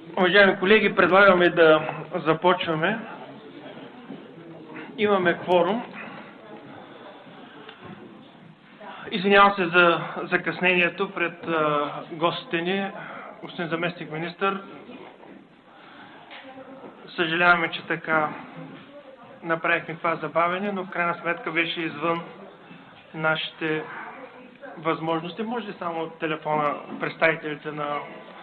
Уважаеми колеги, предлагаме да започваме. Имаме кворум. Извинявам се за закъснението пред гостите ни, господин заместник министър. Съжаляваме, че така направихме това забавяне, но в крайна сметка беше извън нашите възможности. Може ли само телефона представителите на...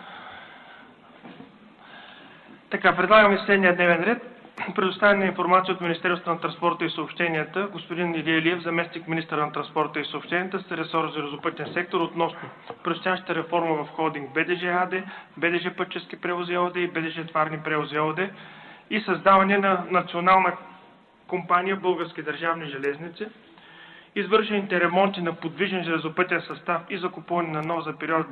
Така, предлагаме следния дневен ред. Предоставяне на информация от Министерството на транспорта и съобщенията, господин Илия Илиев, заместник министър на транспорта и съобщенията с ресор за железопътен сектор относно предстоящата реформа в холдинг БДЖ АД, БДЖ Пътнически превози ООД и БДЖ Товарни превози ООД и създаване на национална компания Български държавни железници, извършените ремонти на подвижен железопътен състав и закупуване на нов за период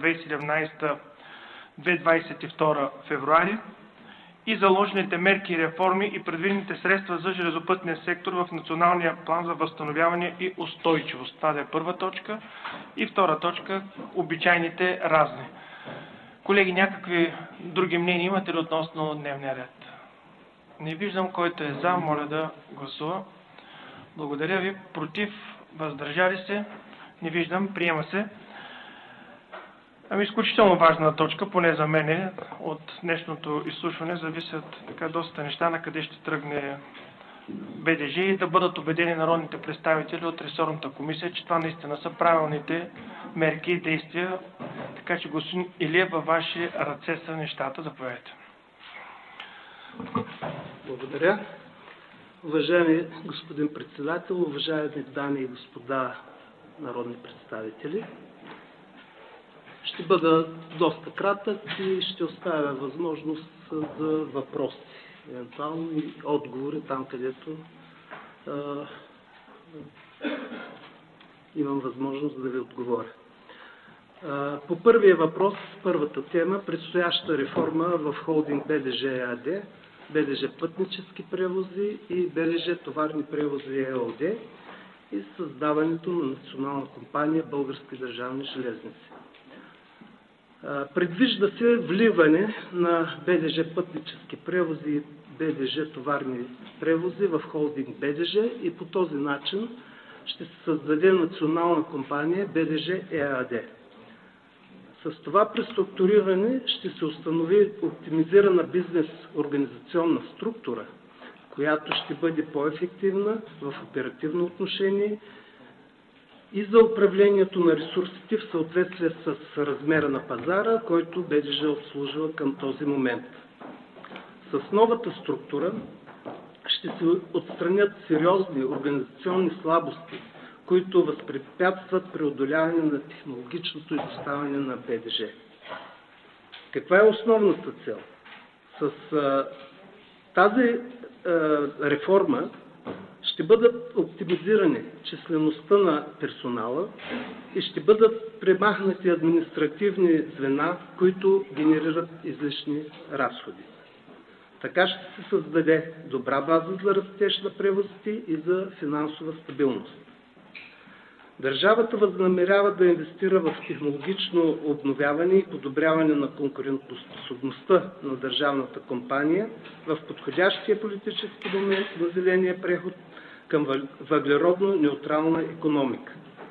2017-2022 февруари, и заложените мерки и реформи и предвидените средства за железопътния сектор в Националния план за възстановяване и устойчивост. Това да е първа точка. И втора точка – обичайните разни. Колеги, някакви други мнения имате ли относно дневния ред? Не виждам. Който е за, моля да гласува. Благодаря ви. Против, въздържали се? Не виждам. Приема се. Изключително важна точка, поне за мен, от днешното изслушване зависят така доста неща, на къде ще тръгне БДЖ и да бъдат убедени народните представители от ресорната комисия, че това наистина са правилните мерки и действия. Така че, господин Илиев, във ваши ръце са нещата. Заповядайте. Благодаря. Уважаеми господин председател, уважаеми дами и господа народни представители, ще бъда доста кратък и ще оставя възможност за въпроси, евентуално и отговори там, където имам възможност да ви отговоря. По първия въпрос, първата тема, предстояща реформа в холдинг БДЖ АД, БДЖ Пътнически превози и БДЖ Товарни превози ЕООД и създаването на национална компания Български държавни железници. Предвижда се вливане на БДЖ Пътнически превози и БДЖ Товарни превози в холдинг БДЖ и по този начин ще се създаде национална компания БДЖ ЕАД. С това преструктуриране ще се установи оптимизирана бизнес организационна структура, която ще бъде по-ефективна в оперативно отношение и за управлението на ресурсите в съответствие с размера на пазара, който БДЖ обслужва към този момент. С новата структура ще се отстранят сериозни организационни слабости, които възпрепятстват преодоляване на технологичното изоставане на БДЖ. Каква е основната цел? С тази реформа ще бъдат оптимизирани числеността на персонала и ще бъдат премахнати административни звена, които генерират излишни разходи. Така ще се създаде добра база за растеж на превозите и за финансова стабилност. Държавата възнамерява да инвестира в технологично обновяване и подобряване на конкурентоспособността на държавната компания в подходящия политически момент на зеления преход към въглеродно-неутрална икономика.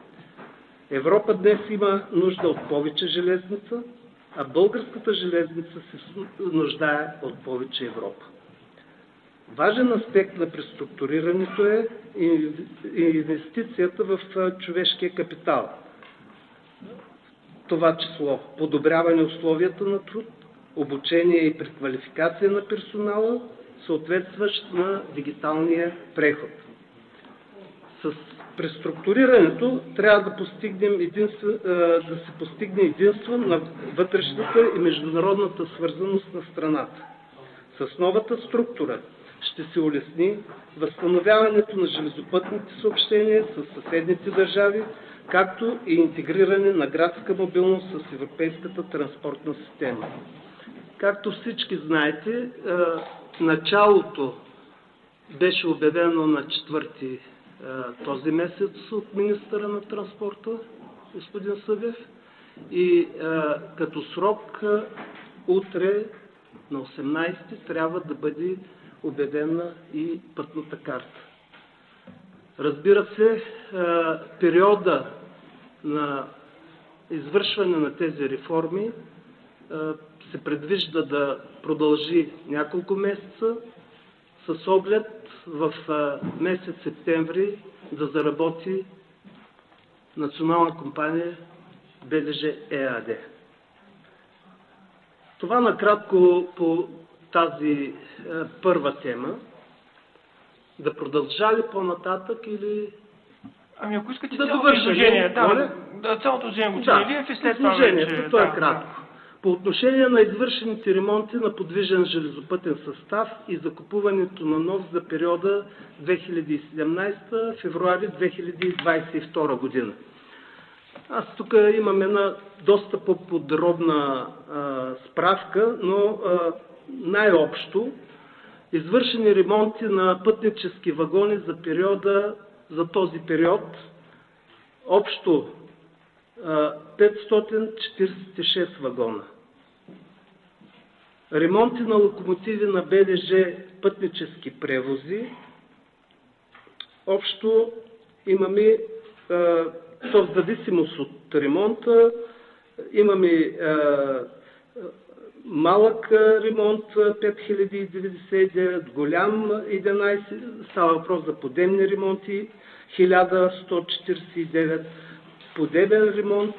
Европа днес има нужда от повече железница, а българската железница се нуждае от повече Европа. Важен аспект на преструктурирането е инвестицията в човешкия капитал. Това число подобряване условията на труд, обучение и преквалификация на персонала, съответстващ на дигиталния преход. С преструктурирането трябва да се постигне единство на вътрешната и международната свързаност на страната. С новата структура ще се улесни възстановяването на железопътните съобщения с съседните държави, както и интегриране на градска мобилност с европейската транспортна система. Както всички знаете, началото беше обявено на 4 този месец от министъра на транспорта, господин Събев, и като срок утре На 18 трябва да бъде обявена и пътната карта. Разбира се, периода на извършване на тези реформи се предвижда да продължи няколко месеца с оглед в месец септември да заработи Национална компания БДЖ ЕАД. Това накратко по тази първа тема. Да продължа ли по-нататък или... Ами ако искате да цялото изложение, цялото изложение, господин Илиев, и след това изложението, то е кратко. По отношение на извършените ремонти на подвижен железопътен състав и закупуването на нов за периода 2017 февруари 2022 година. Аз тук имам една доста по-подробна справка, но най-общо извършени ремонти на пътнически вагони за този период общо 546 вагона. Ремонти на локомотиви на БДЖ пътнически превози общо имаме, то в зависимост от ремонта, имаме малък ремонт 5099, голям 11, става въпрос за подемни ремонти 1149, подебен ремонт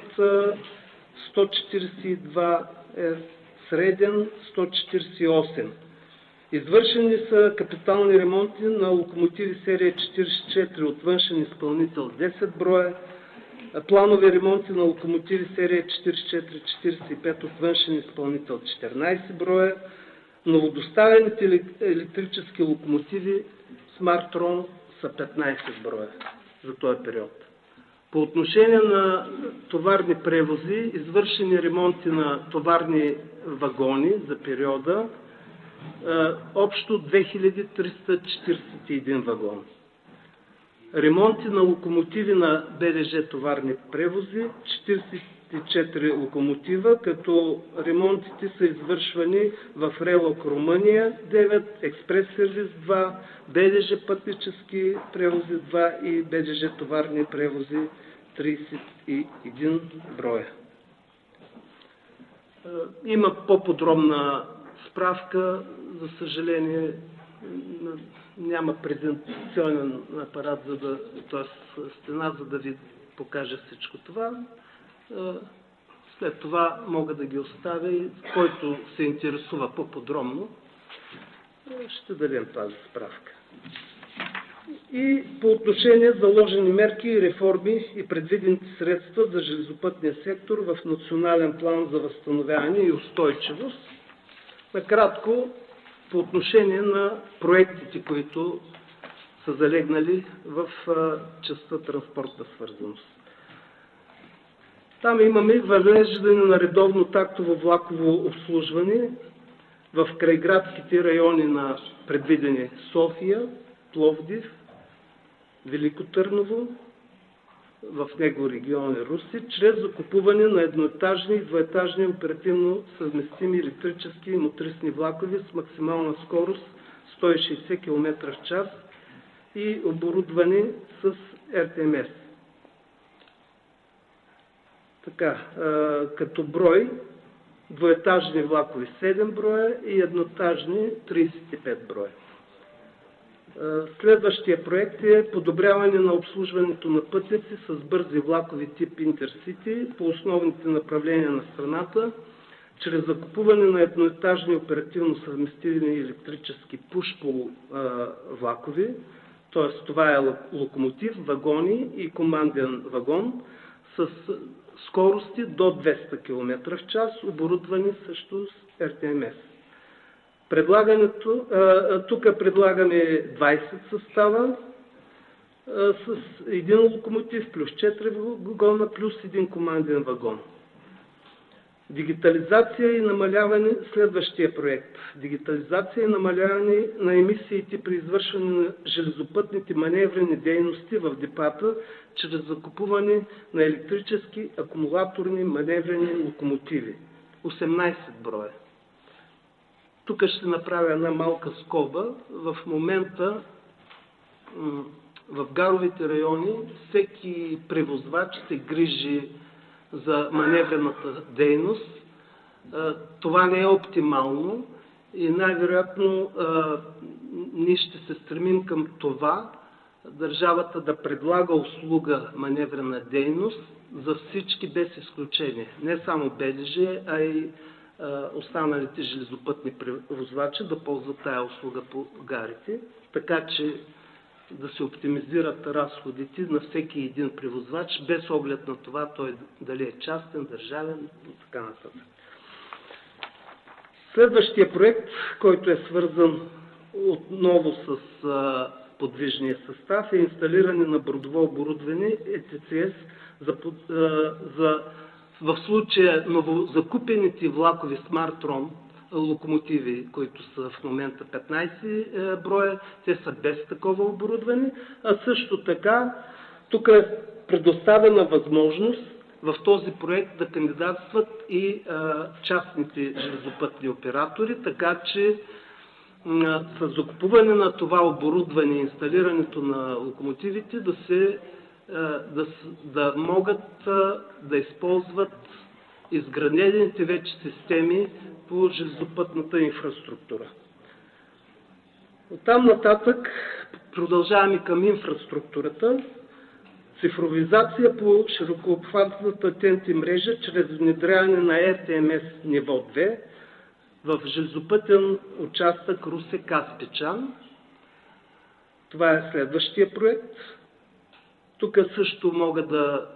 142, среден 148. Извършени са капитални ремонти на локомотиви серия 44 от външен изпълнител 10 броя, планови ремонти на локомотиви серия 44-45 от външен изпълнител 14 броя, новодоставените електрически локомотиви Смартрон са 15 броя за този период. По отношение на товарни превози, извършени ремонти на товарни вагони за периода, общо 2341 вагона. Ремонти на локомотиви на БДЖ товарни превози, 44 локомотива, като ремонтите са извършвани в Релок Румъния 9, Експрес сервис 2, БДЖ пътнически превози 2 и БДЖ товарни превози 31 броя. Има по-подробна справка, за съжаление няма презентационен апарат, т.е. стена, за да ви покажа всичко това. След това мога да ги оставя и който се интересува по-подробно, ще дадем тази справка. И по отношение заложени мерки и реформи и предвидените средства за железопътния сектор в национален план за възстановяване и устойчивост. Накратко, по отношение на проектите, които са залегнали в частта транспортна свързаност. Там имаме въвеждане на редовно тактово влаково обслужване в крайградските райони на предвидени София, Пловдив, Велико Търново, в него региони Руси, чрез закупуване на едноетажни и двоетажни оперативно съвместими електрически и мотрисни влакове с максимална скорост 160 км в час и оборудвани с РТМС. Така, като брой, двоетажни влакове 7 броя и едноетажни 35 броя. Следващия проект е подобряване на обслужването на пътници с бързи влакови тип Интерсити по основните направления на страната, чрез закупуване на едноетажни оперативно съвместими електрически пуш-пул влакови, т.е. това е локомотив, вагони и команден вагон с скорости до 200 км в час, оборудвани също с РТМС. Тук предлагаме 20 състава с един локомотив плюс 4 вагона плюс един команден вагон. Дигитализация и намаляване, следващия проект. Дигитализация и намаляване на емисиите при извършване на железопътните маневрени дейности в депата, чрез закупуване на електрически акумулаторни маневрени локомотиви. 18 броя. Тук ще направя една малка скоба. В момента в гаровите райони всеки превозвач се грижи за маневрената дейност. Това не е оптимално и най-вероятно ние ще се стремим към това държавата да предлага услуга маневрена дейност за всички без изключение. Не само БДЖ, а и останалите железопътни превозвачи да ползват тая услуга по гарите, така че да се оптимизират разходите на всеки един превозвач, без оглед на това той дали е частен, държавен и така нататък. Следващия проект, който е свързан отново с подвижния състав, е инсталиране на бордово оборудване ЕТЦС в случая новозакупените влакови SmartRON локомотиви, които са в момента 15 броя, те са без такова оборудване, а също така тук е предоставена възможност в този проект да кандидатстват и частните железопътни оператори, така че с закупуване на това оборудване и инсталирането на локомотивите да могат да използват изградените вече системи по железопътната инфраструктура. Оттам нататък продължаваме към инфраструктурата. Цифровизация по широкообхватната ТНТ мрежа чрез внедряване на RTMS ниво 2 в железопътен участък Русе-Каспичан. Това е следващия проект. Тук също мога да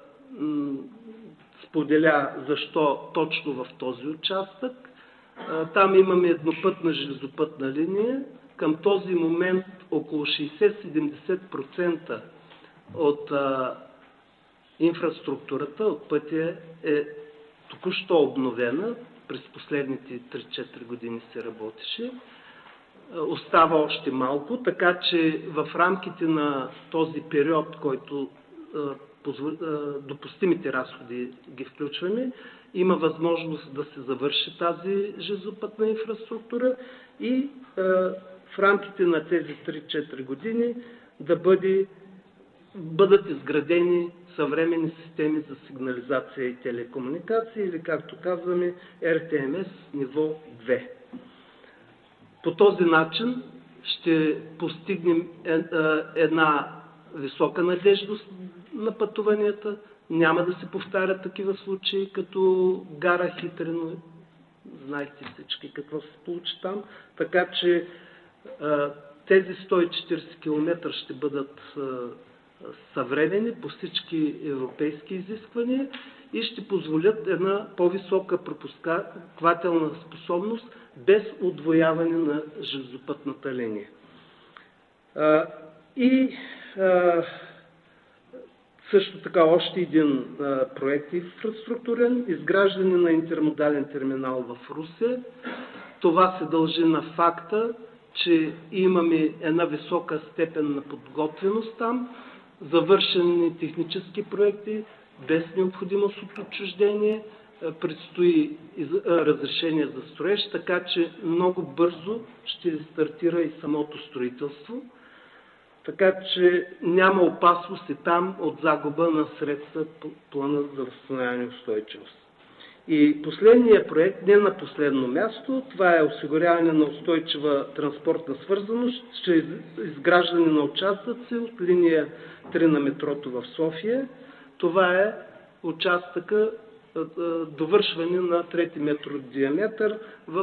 споделя защо точно в този участък. Там имаме еднопътна железопътна линия. Към този момент около 60-70% от инфраструктурата, от пътя е току-що обновена. През последните 3-4 години се работеше. Остава още малко, така че в рамките на този период, който допустимите разходи ги включваме, има възможност да се завърши тази железопътна инфраструктура и в рамките на тези 3-4 години да бъдат изградени съвременни системи за сигнализация и телекомуникации или, както казваме, RTMS ниво 2. По този начин ще постигнем една висока надеждност на пътуванията. Няма да се повтарят такива случаи, като гара Хитрино. Знаете всички какво се получи там. Така че тези 140 км ще бъдат съвременни по всички европейски изисквания и ще позволят една по-висока пропускателна способност без удвояване на железопътната линия. Също така още един проект инфраструктурен, изграждане на интермодален терминал в Русе. Това се дължи на факта, че имаме една висока степен на подготвеност там, завършени технически проекти, без необходимост от отчуждение, предстои разрешение за строеж, така че много бързо ще стартира и самото строителство. Така че няма опасност и там от загуба на средства по плана за възстановяване и устойчивост. И последният проект, не на последно място, това е осигуряване на устойчива транспортна свързаност чрез изграждане на участъци от линия 3 на метрото в София. Това е участъка довършване на 3 метров диаметър в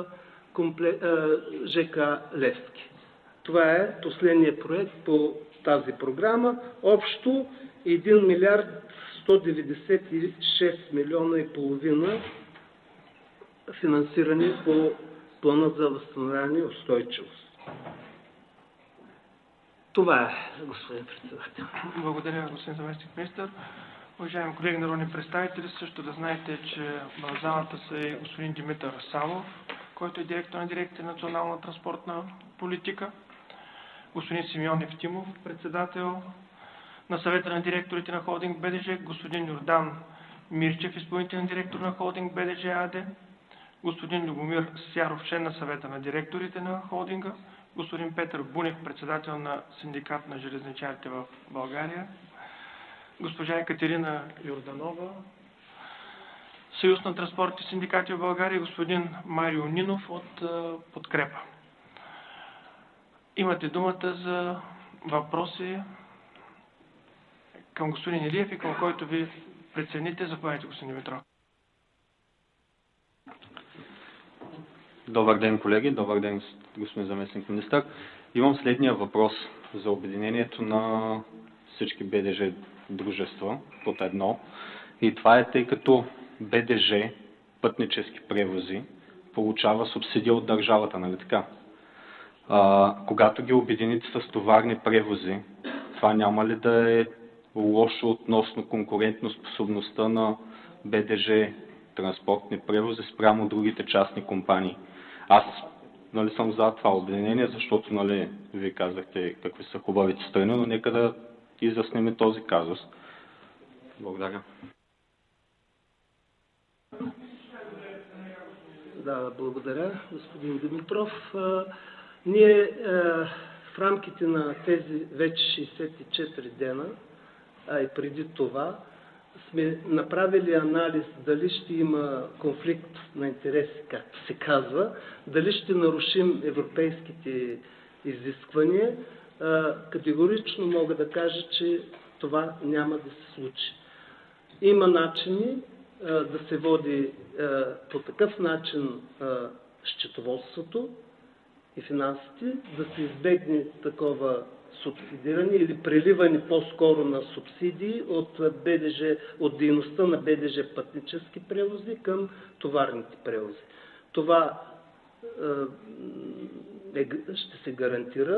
ЖК Левски. Това е последният проект по тази програма. Общо 1 милиард 196 милиона и половина финансиране по плана за възстановяване и устойчивост. Това е, господин председател. Благодаря, господин заместник министър. Уважаеми колеги народни представители, също да знаете, че в залата са и господин Димитър Савов, който е директор на дирекция национална транспортна политика, господин Симеон Евтимов, председател на съвета на директорите на холдинг БДЖ, господин Йордан Мирчев, изпълнителен директор на холдинг БДЖ АД, господин Любомир Сяров, член на съвета на директорите на холдинга, господин Петър Бунев, председател на синдикат на железничарите в България, госпожа Екатерина Йорданова, Съюз на транспортните синдикати в България, господин Марио Нинов от Подкрепа. Имате думата за въпроси към господин Илиев и към който ви прецените. Заповядайте, господин Димитров. Добър ден, колеги. Добър ден, господин заместник министър. Имам следния въпрос за обединението на всички БДЖ дружества под едно. И това е тъй като БДЖ, пътнически превози, получава субсидия от държавата, нали така? Когато ги обедините с товарни превози, това няма ли да е лошо относно конкурентоспособността на БДЖ транспортни превози спрямо другите частни компании? Аз съм за това обединение, защото вие казахте какви са хубавите страни, но нека да изясним този казус. Благодаря. Да, благодаря, господин Димитров. Ние в рамките на тези вече 64 дена, а и преди това, сме направили анализ дали ще има конфликт на интереси, както се казва, дали ще нарушим европейските изисквания. Категорично мога да кажа, че това няма да се случи. Има начини да се води по такъв начин счетоводството и финансите, да се избегне такова субсидиране или преливане по-скоро на субсидии от БДЖ, от дейността на БДЖ пътнически превози към товарните превози. Това ще се гарантира.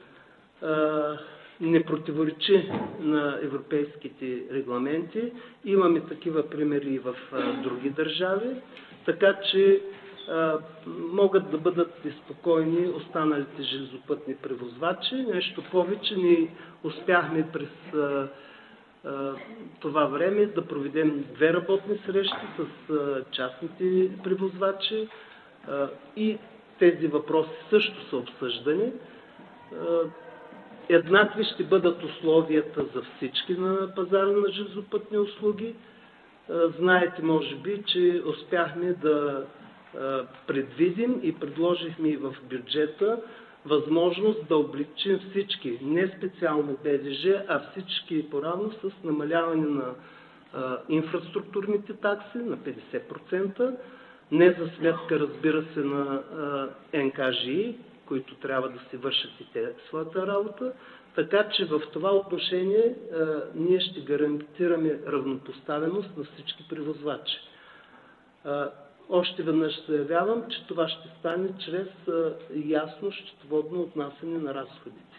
Не противоречи на европейските регламенти. Имаме такива примери и в други държави, така че могат да бъдат спокойни останалите железопътни превозвачи. Нещо повече, ние успяхме през това време да проведем 2 работни срещи с частните превозвачи и тези въпроси също са обсъждани. Еднакви ще бъдат условията за всички на пазара на железопътни услуги. Знаете, може би, че успяхме да предвидим и предложихме и в бюджета възможност да облегчим всички, не специално БДЖ, а всички поравно с намаляване на инфраструктурните такси на 50%, не за сметка, разбира се, на НКЖИ, които трябва да си вършат и те своята работа. Така че в това отношение ние ще гарантираме равнопоставеност на всички превозвачи. Още веднъж заявявам, че това ще стане чрез ясно счетоводно отнасяне на разходите.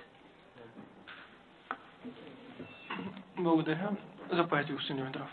Благодаря. Заповядайте, господин Димитров.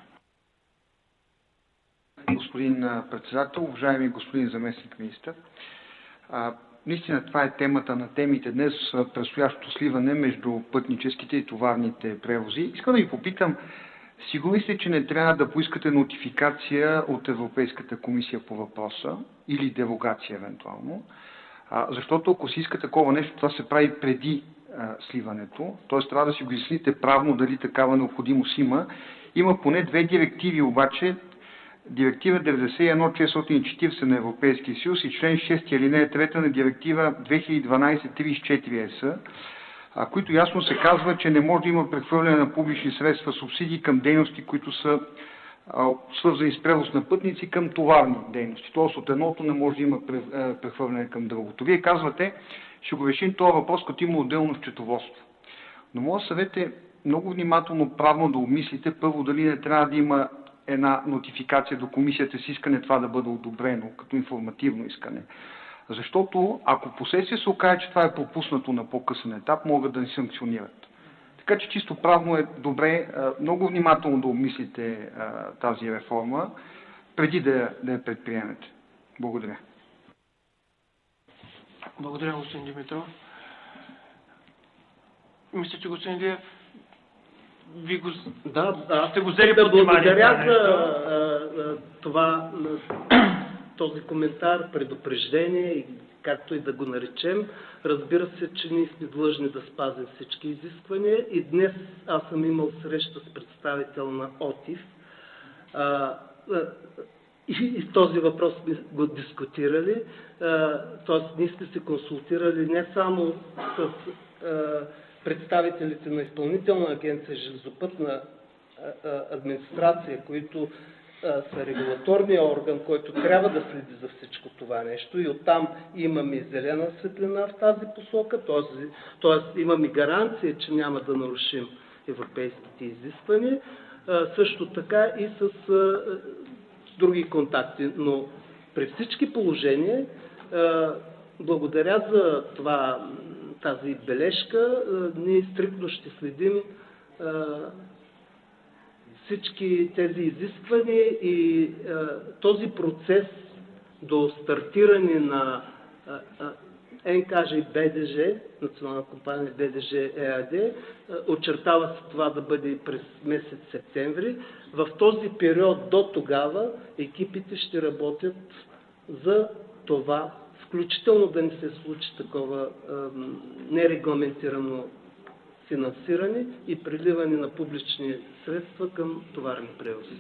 Господин председател, уважаеми господин заместник министър, наистина това е темата на темите днес, предстоящото сливане между пътническите и товарните превози. Искам да ви попитам, сигурни сте, че не трябва да поискате нотификация от Европейската комисия по въпроса или дерогация евентуално? Защото ако си иска такова нещо, това се прави преди сливането, т.е. трябва да си го изясните правно дали такава необходимост има. Има поне 2 директиви обаче, Директива 91/440 на Европейския съюз и член 6 алинея 3 на Директива 2012/34 ЕС, които ясно се казва, че не може да има прехвърляне на публични средства, субсидии към дейности, които са свързани с превоз на пътници към товарни дейности. Тоест от едното не може да има прехвърляне към другото. Вие казвате, ще го решим този въпрос, като има отделно счетоводство. Но моят съвет е много внимателно правно да обмислите първо дали не трябва да има една нотификация до комисията с искане това да бъде одобрено като информативно искане. Защото ако последствие се окаже, че това е пропуснато на по-късен етап, могат да ни санкционират. Така че чисто правно е добре много внимателно да обмислите тази реформа, преди да я предприемете. Благодаря. Благодаря, господин Димитров. Мисля, че господин Илиев, ви сте го взели под внимание. Благодаря за това този коментар, предупреждение, както и да го наречем. Разбира се, че ние сме длъжни да спазим всички изисквания и днес аз съм имал среща с представител на ОТИФ и този въпрос сме го дискутирали, т.е. ние сме се консултирали не само с представителите на Изпълнителна агенция железопътна администрация, които са регулаторния орган, който трябва да следи за всичко това нещо и оттам имаме зелена светлина в тази посока, т.е. имаме гаранция, че няма да нарушим европейските изисквания, също така и с други контакти. Но при всички положения, благодаря за тази бележка, ние стриктно ще следим всички тези изисквания и този процес до стартиране на НКЖ и БДЖ, национална компания БДЖ ЕАД, очертава се това да бъде през месец септември. В този период до тогава екипите ще работят за това, включително да не се случи такова нерегламентирано финансиране и приливане на публични средства към товарни превози.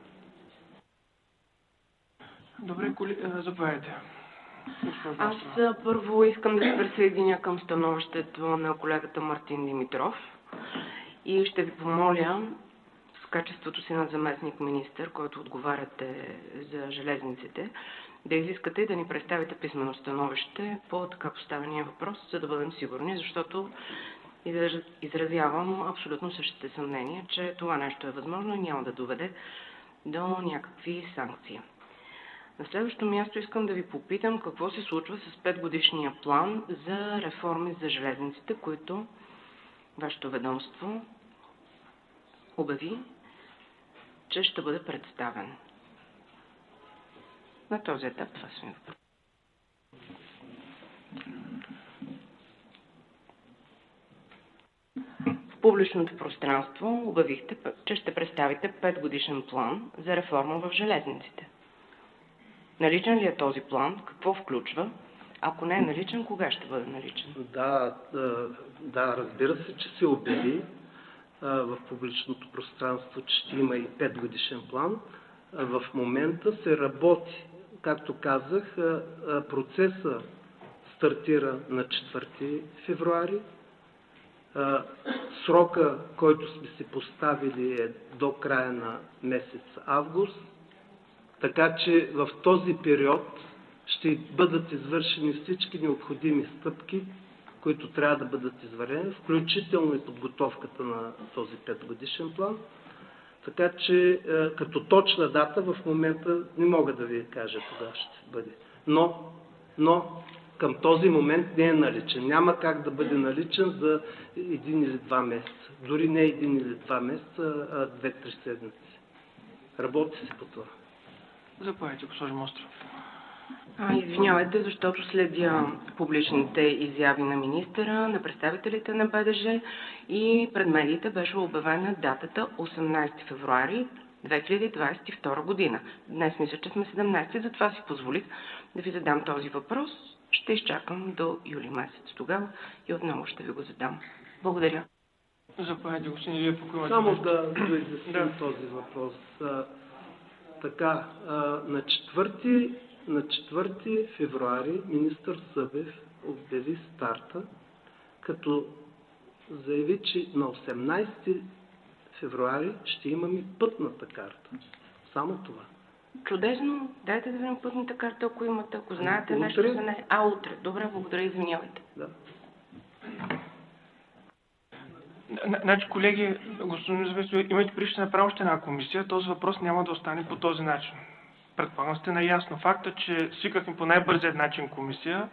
Добре, заповядайте. Аз първо искам да се присъединя към становището на колегата Мартин Димитров и ще ви помоля в качеството си на заместник-министър, който отговаряте за железниците, да изискате и да ни представите писмено становище по така поставения въпрос, за да бъдем сигурни, защото изразявам абсолютно същите съмнения, че това нещо е възможно и няма да доведе до някакви санкции. На следващото място искам да ви попитам какво се случва с 5-годишния план за реформи за железниците, които вашето ведомство обяви, че ще бъде представен. На този етап това са ми въпрос. В публичното пространство обявихте, че ще представите 5-годишен план за реформа в железниците. Наличен ли е този план? Какво включва? Ако не е наличен, кога ще бъде наличен? Да, разбира се, че се обяви в публичното пространство, че ще има и 5-годишен план. В момента се работи. Както казах, процеса стартира на 4 февруари. Срока, който сме си поставили е до края на месец август. Така че в този период ще бъдат извършени всички необходими стъпки, които трябва да бъдат извършени, включително и подготовката на този 5-годишен план. Така че като точна дата в момента не мога да ви кажа кога ще бъде. Но към този момент не е наличен. Няма как да бъде наличен за 1 или 2 месеца. Дори не 1 или 2 месеца, а 2-3 седмици. Работи се по това. Заповядайте, госпожо Мостров. Извинявайте, защото следя публичните изяви на министъра, на представителите на БДЖ и пред медиите беше обявена датата 18 февруари 2022 година. Днес мисля, че сме 17, затова си позволих да ви задам този въпрос. Ще изчакам до юли месец тогава и отново ще ви го задам. Благодаря. Заповядайте, господин Илиев, ако имате само нещо. да изясним този въпрос. Така, на 4 февруари министър Събев обяви старта, като заяви, че на 18 февруари ще имаме пътната карта. Само това. Чудесно. Дайте да видим пътната карта, ако имате, ако знаете нещо за нея. Утре. Добре, благодаря, извинявайте. Да. Значи, колеги, господин Заместник, имайте предвид, ще направим още една комисия. Този въпрос няма да остане по този начин. Предполагам сте наясно. Факта, че свикахме по най-бързият начин комисия,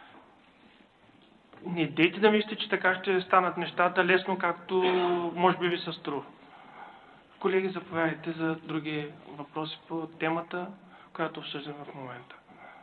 не дейте да мислите, че така ще станат нещата лесно, както може би ви се струва. Колеги, заповядайте за други въпроси по темата, която обсъждаме в момента.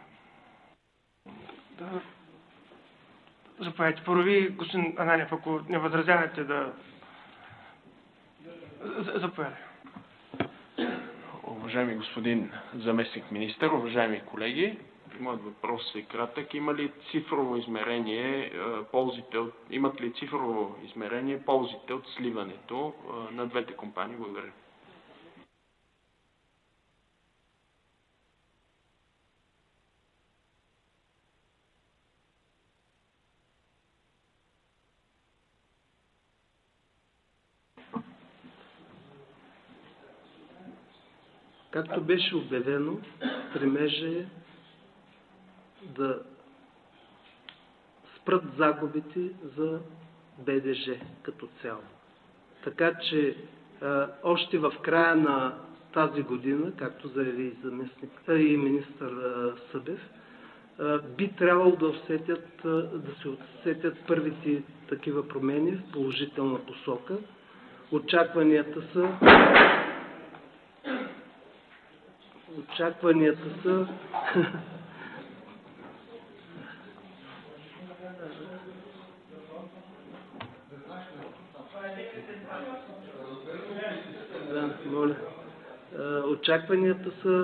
Заповядайте. Първо ви, господин Ананиев, ако не възразявате да... Заповядайте. Уважаеми господин заместник министър, уважаеми колеги, моят въпрос е кратък. Има ли цифрово измерение ползите от сливането на двете компании? Благодаря. Както беше обявено, стремежа е да спрат загубите за БДЖ като цяло. Така че още в края на тази година, както заяви и министър Събев, би трябвало да се усетят първите такива промени в положителна посока. Очакванията са очакванията са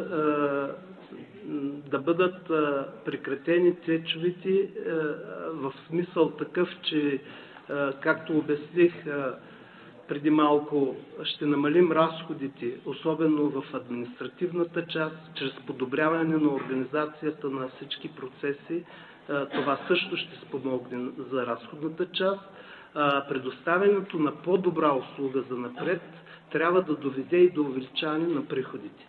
да бъдат прекратени течовете в смисъл такъв, че както обясних преди малко, ще намалим разходите, особено в административната част, чрез подобряване на организацията на всички процеси. Това също ще спомогне за разходната част. Предоставянето на по-добра услуга за напред трябва да доведе и до увеличаване на приходите.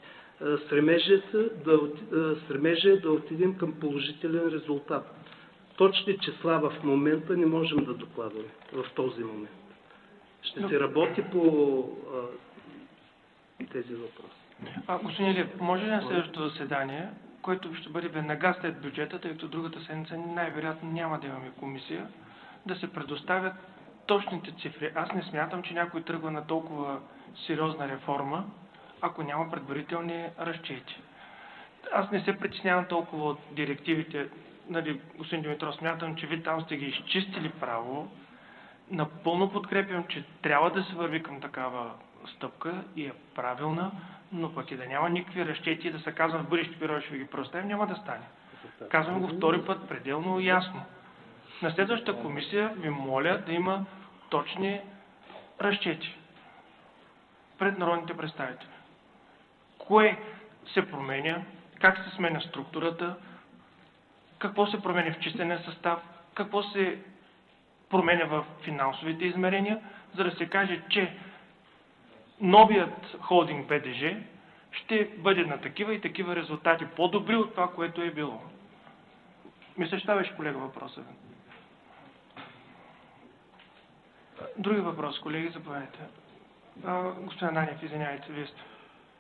Стремежът е да отидем към положителен резултат. Точни числа в момента не можем да докладваме в този момент. Ще се работи по тези въпроси. Господин Илиев, може ли на следващото заседание, което ще бъде веднага след бюджета, тъй като другата седмица най-вероятно няма да имаме комисия, да се предоставят точните цифри? Аз не смятам, че някой тръгва на толкова сериозна реформа, ако няма предварителни разчети. Аз не се притеснявам толкова от директивите. Господин Димитров, смятам, че вие там сте ги изчистили право. Напълно подкрепям, че трябва да се върви към такава стъпка и е правилна, но пък и да няма никакви разчети и да се казва в бъдещи периоди ще ви ги предоставим, няма да стане. Казвам го втори път пределно ясно. На следващата комисия ви моля да има точни разчети пред народните представители. Кое се променя, как се сменя структурата, какво се променя в числения състав, какво се променя в финансовите измерения, за да се каже, че новият холдинг БДЖ ще бъде на такива и такива резултати, по-добри от това, което е било. Мисля, че това беше, колега, въпросът. Други въпрос, колеги, заповядайте. Господин Ананиев, извинявайте, вие сте.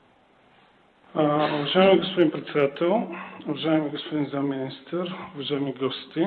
Уважаеми господин председател, уважаеми господин замминистър, уважаеми гости,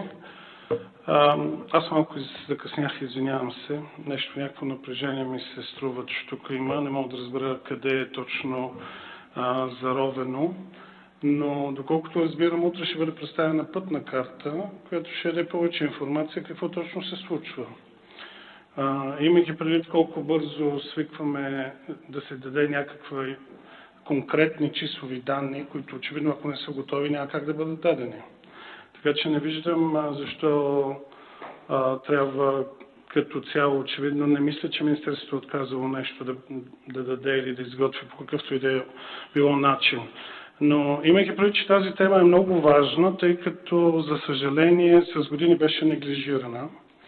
аз малко закъснях, извинявам се. Някакво напрежение ми се струва, че тук има. Не мога да разбера къде е точно заровено. Но доколкото разбирам, утре ще бъде представена пътна карта, която ще даде повече информация какво точно се случва. Имайки предвид колко бързо свикваме да се даде някаква конкретни числови данни, които очевидно, ако не са готови, няма как да бъдат дадени. Така че не виждам защо трябва като цяло, очевидно не мисля, че Министерството е отказало нещо да даде или да изготви по какъвто и да е било начин. Но имайки предвид, че тази тема е много важна, тъй като, за съжаление, с години беше неглижирана.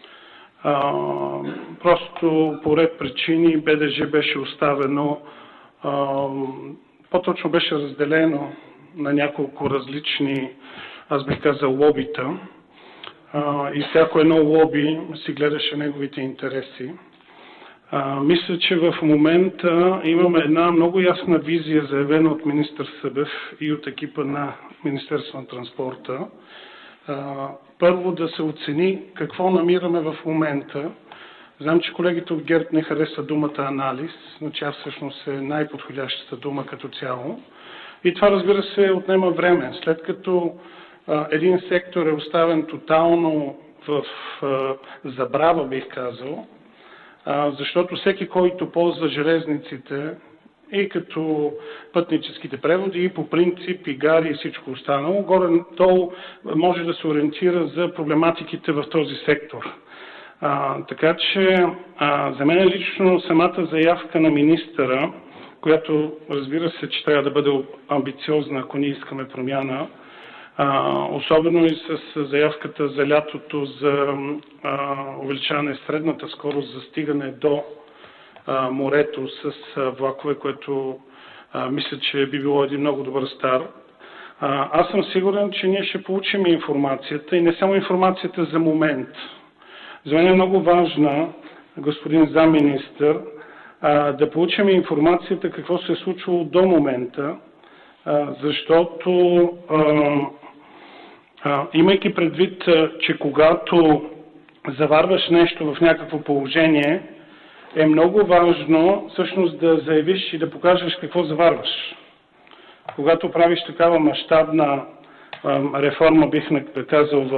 Просто по ред причини БДЖ беше оставено, по-точно беше разделено на няколко различни, аз бих казал, лобита. И всяко едно лоби си гледаше неговите интереси. Мисля, че в момента имаме една много ясна визия, заявена от министър Събев и от екипа на Министерство на транспорта. Първо да се оцени какво намираме в момента. Знам, че колегите от ГЕРБ не харесват думата анализ, но тя всъщност е най-подходящата дума като цяло. И това, разбира се, отнема време. След като един сектор е оставен тотално в забрава, бих казал, защото всеки, който ползва железниците, и като пътническите преводи, и по принцип, и гари, и всичко останало. Горе-долу може да се ориентира за проблематиките в този сектор. Така че за мен лично самата заявка на министъра, която разбира се, че трябва да бъде амбициозна, ако ние искаме промяна, особено и с заявката за лятото за увеличаване средната скорост за стигане до морето с влакове, което мисля, че би било един много добър старт. Аз съм сигурен, че ние ще получим информацията и не само информацията за момент. За мен е много важна, господин замминистър, да получим информацията какво се е случвало до момента, защото имайки предвид, че когато заварваш нещо в някакво положение, е много важно всъщност да заявиш и да покажеш какво заварваш. Когато правиш такава мащабна реформа, бих казал, в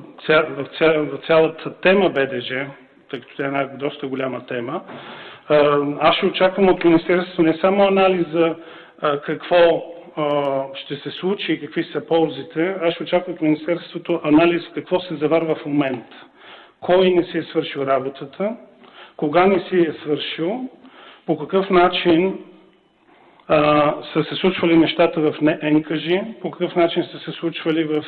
цялата тема БДЖ, тъй като тя е една доста голяма тема, аз ще очаквам от Министерството не само анализа какво ще се случи и какви са ползите, аз ще очаквам от Министерството анализ какво се заварва в момента. Кой не си е свършил работата, кога не си е свършил, по какъв начин са се случвали нещата в НКЖИ, по какъв начин са се случвали в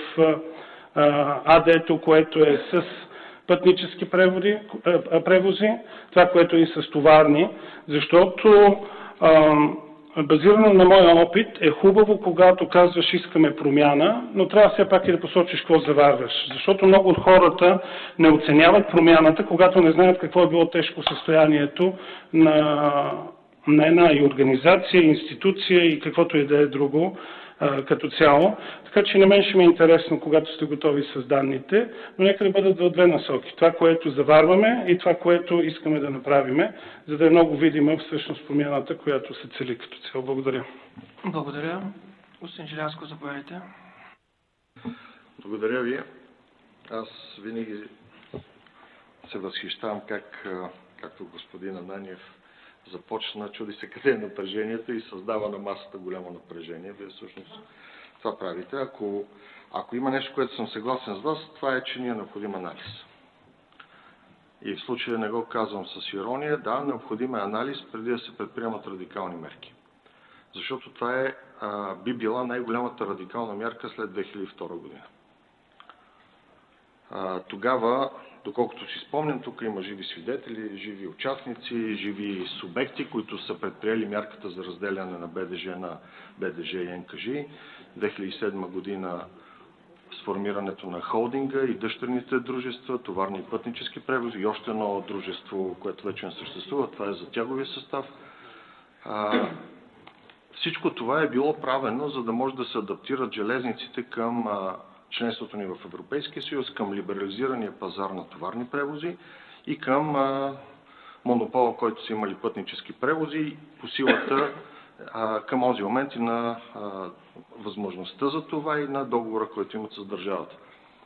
АД-то, което е с пътнически превози, това, което е с товарни, защото базирано на моя опит е хубаво, когато казваш искаме промяна, но трябва все пак и да посочиш какво заварваш, защото много от хората не оценяват промяната, когато не знаят какво е било тежко състоянието на една и организация, институция и каквото и да е друго като цяло. Така че на мен ще ми е интересно, когато сте готови с данните, но нека да бъдат в две насоки. Това, което заварваме и това, което искаме да направиме, за да е много видима всъщност промяната, която се цели като цяло. Благодаря. Благодаря. Господин Желязко, заповядайте. Благодаря ви. Аз винаги се възхищавам както господин Ананиев започна, чуди се къде е напрежението и създава на масата голямо напрежение. Вие всъщност това правите. Ако има нещо, което съм съгласен с вас, това е, че ни е необходим анализ. И в случая не го казвам с ирония, да, необходим е анализ преди да се предприемат радикални мерки. Защото това би била най-голямата радикална мярка след 2002 година. Тогава, доколкото си спомням, тук има живи свидетели, живи участници, живи субекти, които са предприели мярката за разделяне на БДЖ на БДЖ и НКЖИ. 2007 година сформирането на холдинга и дъщерните дружества, товарни и пътнически превози и още едно дружество, което вече не съществува, това е за тяговия състав. Всичко това е било правено, за да може да се адаптират железниците към членството ни в Европейския съюз, към либерализирания пазар на товарни превози и към монопола, който са имали пътнически превози, по силата към този момент и на възможността за това и на договора, който имат с държавата.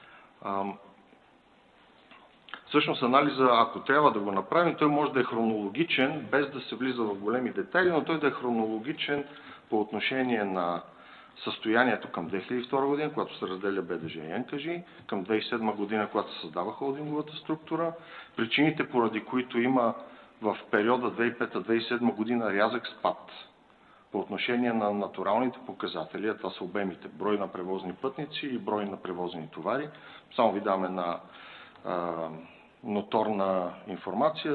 Всъщност анализа, ако трябва да го направим, той може да е хронологичен, без да се влиза в големи детайли, но той да е хронологичен по отношение на състоянието към 2002 година, когато се разделя БДЖ и НКЖИ, към 2007 година, когато се създава холдинговата структура, причините, поради които има в периода 2005-2007 година рязък спад по отношение на натуралните показатели, а това са обемите, брой на превозни пътници и брой на превозни товари. Само ви дам една ноторна информация.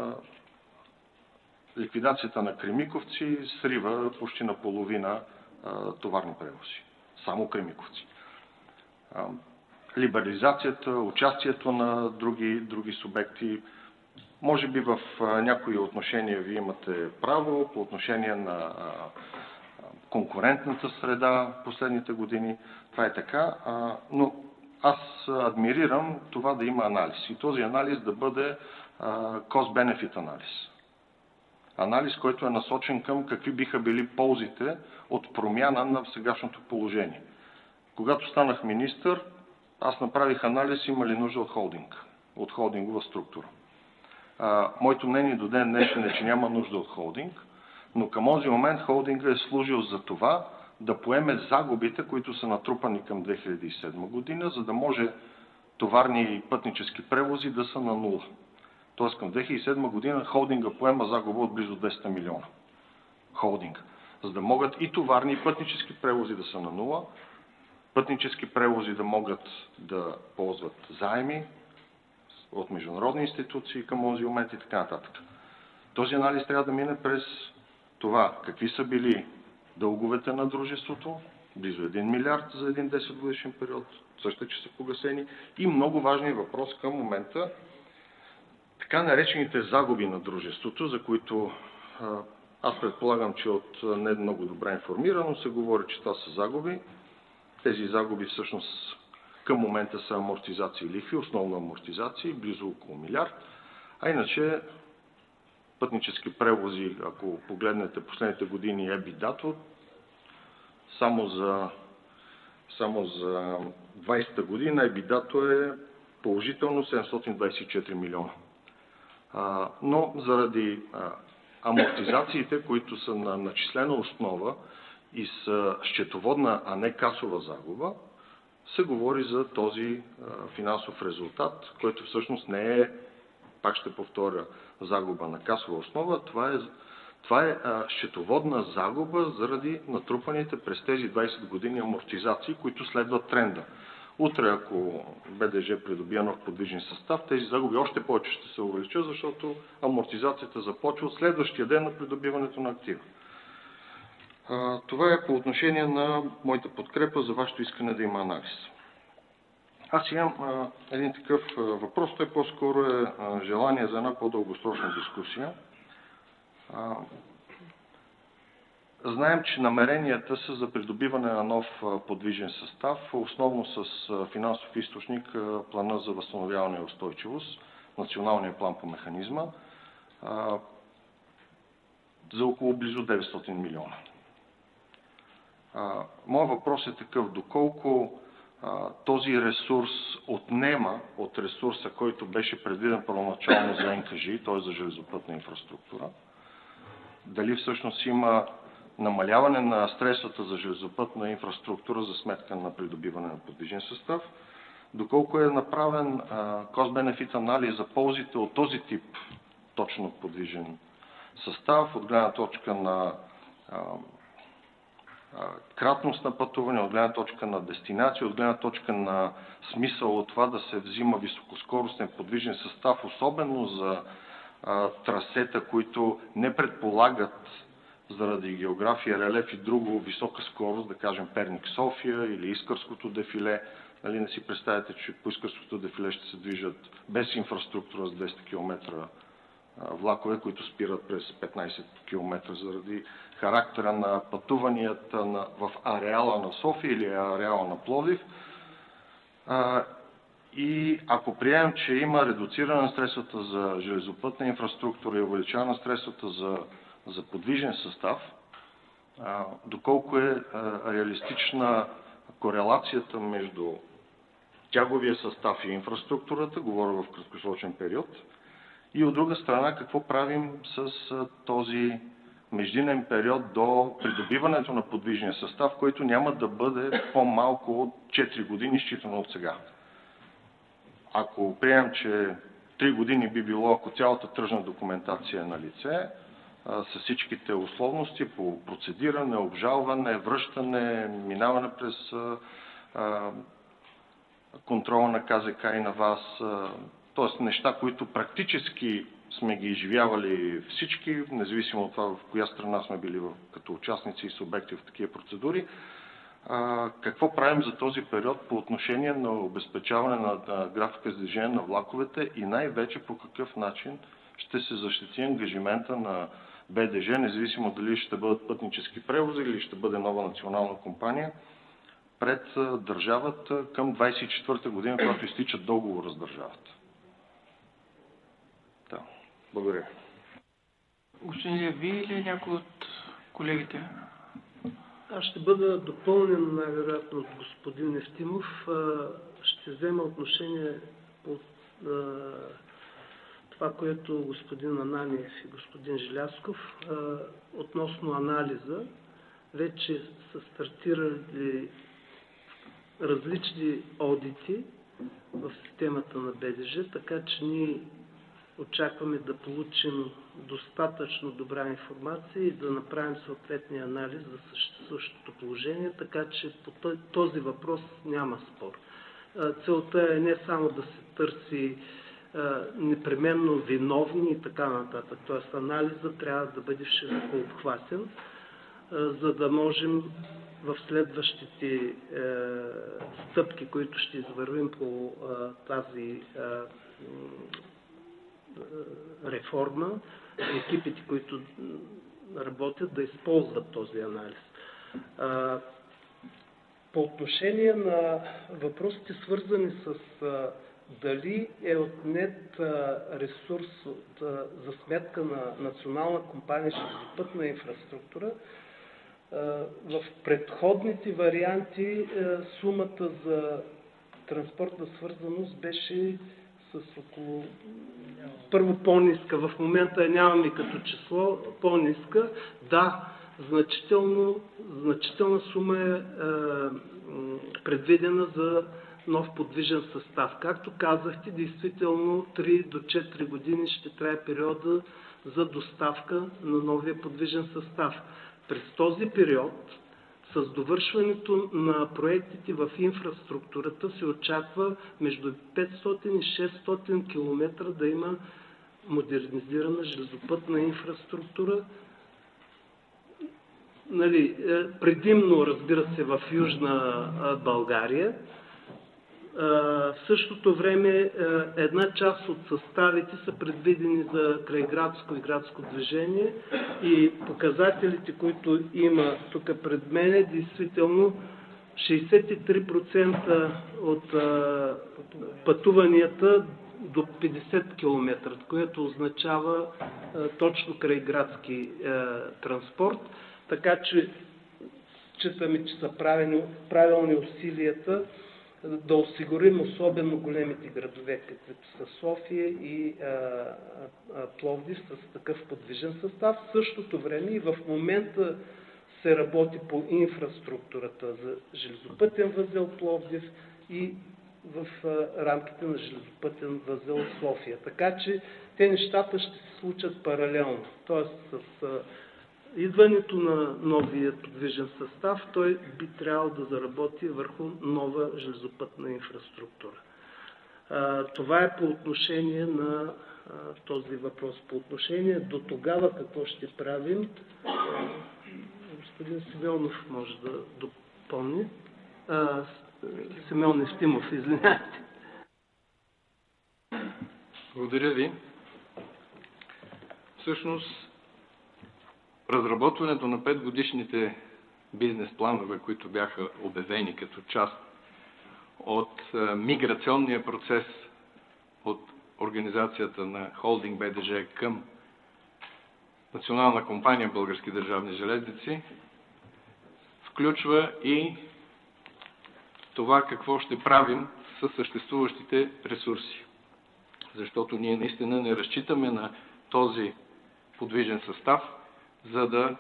Ликвидацията на Кремиковци срива почти наполовина товарни превози. Само Кремиковци. Либерализацията, участието на други субекти. Може би в някои отношения вие имате право по отношение на конкурентната среда последните години. Това е така, но аз адмирирам това да има анализ. И този анализ да бъде cost-benefit анализ. Анализ, който е насочен към какви биха били ползите от промяна на сегашното положение. Когато станах министър, аз направих анализ има ли нужда от холдинг, от холдингова структура. Моето мнение до ден днешен е, че няма нужда от холдинг. Но към този момент холдинга е служил за това да поеме загубите, които са натрупани към 2007 година, за да може товарни и пътнически превози да са на нула. Тоест към 2007 година холдинга поема загуба от близо 200 милиона. Холдинга. За да могат и товарни и пътнически превози да са на нула, пътнически превози да могат да ползват заеми от международни институции към този момент и така нататък. Този анализ трябва да мине през това какви са били дълговете на дружеството, близо 1 милиард за един 10 годишен период, също че са погасени, и много важен въпрос към момента, така наречените загуби на дружеството, за които аз предполагам, че от не много добре информирано се говори, че това са загуби. Тези загуби всъщност към момента са амортизации и лихви, основно амортизации, близо около милиард, а иначе пътнически превози, ако погледнете последните години EBITDA, само за 20-та година EBITDA е положително 724 милиона. Но заради амортизациите, които са на начислена основа и са счетоводна, а не касова загуба, се говори за този финансов резултат, който всъщност не е, пак ще повторя, загуба на касова основа. Това е счетоводна загуба заради натрупаните през тези 20 години амортизации, които следват тренда. Утре, ако БДЖ придобие нов подвижен състав, тези загуби още повече ще се увеличат, защото амортизацията започва от следващия ден на придобиването на актива. Това е по отношение на моята подкрепа за вашето искане да има анализ. Аз имам един такъв въпрос, той по-скоро е желание за една по-дългосрочна дискусия. Знаем, че намеренията са за придобиване на нов подвижен състав, основно с финансов източник плана за възстановяване и устойчивост, националния план по механизма, за около близо 900 милиона. Моят въпрос е такъв: доколко този ресурс отнема от ресурса, който беше предвиден първоначално за НКЖИ, т.е. за железопътна инфраструктура, дали всъщност има намаляване на средствата за железопътна инфраструктура за сметка на придобиване на подвижен състав, доколко е направен cost-benefit анализ за ползите от този тип точно подвижен състав, от гледна точка на кратност на пътуване, от гледна точка на дестинация, от гледна точка на смисъл от това да се взима високоскоростен подвижен състав, особено за трасета, които не предполагат заради география, релеф и друго висока скорост, да кажем Перник-София или Искърското дефиле. Нали, не си представяте, че по Искърското дефиле ще се движат без инфраструктура с 200 км влакове, които спират през 15 км заради характера на пътуванията в ареала на София или ареала на Пловдив. И ако приемем, че има редуциране на средствата за железопътна инфраструктура и увеличаване на средствата за подвижен състав, доколко е реалистична корелацията между тяговия състав и инфраструктурата, говоря в краткосрочен период, и от друга страна какво правим с този междинен период до придобиването на подвижния състав, който няма да бъде по-малко от 4 години, считано от сега. Ако приемем, че 3 години би било, ако цялата тръжна документация е на лице, с всичките условности по процедиране, обжалване, връщане, минаване през контрола на КЗК и на вас, т.е. неща, които практически сме ги изживявали всички, независимо от това в коя страна сме били като участници и субекти в такива процедури. Какво правим за този период по отношение на обезпечаване на графика за движение на влаковете и най-вече по какъв начин ще се защити ангажимента на БДЖ, независимо дали ще бъдат пътнически превози или ще бъде нова национална компания, пред държавата към 24-та година, когато изтича договора с държавата. Да, благодаря. Господин Илиев, вие или някой от колегите? Аз ще бъда допълнен най-вероятно от господин Евтимов. Ще взема отношение по това, което господин Ананиев и господин Желязков относно анализа, вече са стартирали различни одити в системата на БДЖ, така че ние очакваме да получим достатъчно добра информация и да направим съответния анализ за съществуващото положение, така че по този въпрос няма спор. Целта е не само да се търси непременно виновни и така нататък. Т.е. анализа трябва да бъде широко обхватен, за да можем в следващите стъпки, които ще извървим по тази реформа, екипите, които работят, да използват този анализ. По отношение на въпросите, свързани с дали е отнет ресурс за сметка на Национална компания железопътна инфраструктура, в предходните варианти сумата за транспортна свързаност беше с около... Първо по-ниска, в момента я нямаме като число, по-ниска. Да, значителна сума е предвидена за нов подвижен състав. Както казахте, действително 3 до 4 години ще трае периода за доставка на новия подвижен състав. През този период, с довършването на проектите в инфраструктурата, се очаква между 500 и 600 км да има модернизирана железопътна инфраструктура. Предимно, разбира се, в Южна България. В същото време една част от съставите са предвидени за крайградско и градско движение и показателите, които има тук пред мене, действително 63% от пътуванията до 50 км, което означава точно крайградски транспорт. Така че считаме, че са правилни усилията да осигурим особено големите градове, като са София и Пловдив, с такъв подвижен състав. В същото време и в момента се работи по инфраструктурата за железопътен възел Пловдив и в рамките на железопътен възел София. Така че те нещата ще се случат паралелно. Тоест с идването на новия подвижен състав, той би трябвало да заработи върху нова железопътна инфраструктура. Това е по отношение на този въпрос. По отношение до тогава какво ще правим, господин Симеонов може да допълни. Симеон Евтимов, извинявайте. Благодаря ви. Всъщност, разработването на 5-годишните бизнес планове, които бяха обявени като част от миграционния процес от организацията на холдинг БДЖ към Национална компания Български държавни железници, включва и това какво ще правим с съществуващите ресурси. Защото ние наистина не разчитаме на този подвижен състав, за да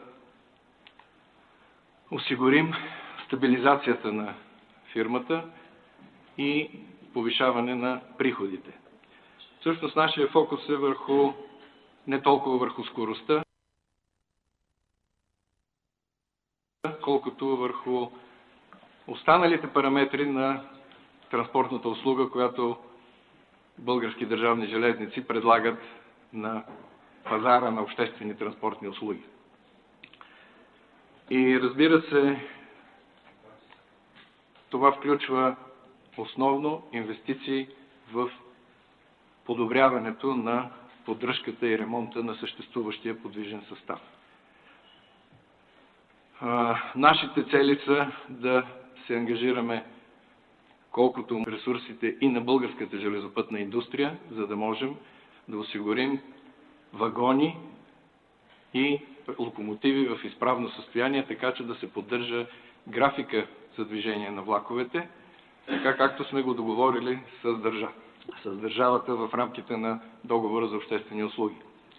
осигурим стабилизацията на фирмата и повишаване на приходите. Всъщност нашия фокус е не толкова върху скоростта, колкото върху останалите параметри на транспортната услуга, която Български държавни железници предлагат на пазара на обществени транспортни услуги. И разбира се, това включва основно инвестиции в подобряването на поддръжката и ремонта на съществуващия подвижен състав. Нашите цели са да се ангажираме колкото ресурсите и на българската железопътна индустрия, за да можем да осигурим вагони и локомотиви в изправно състояние, така че да се поддържа графика за движение на влаковете, така както сме го договорили с държавата. с държавата в рамките на договора за обществени услуги.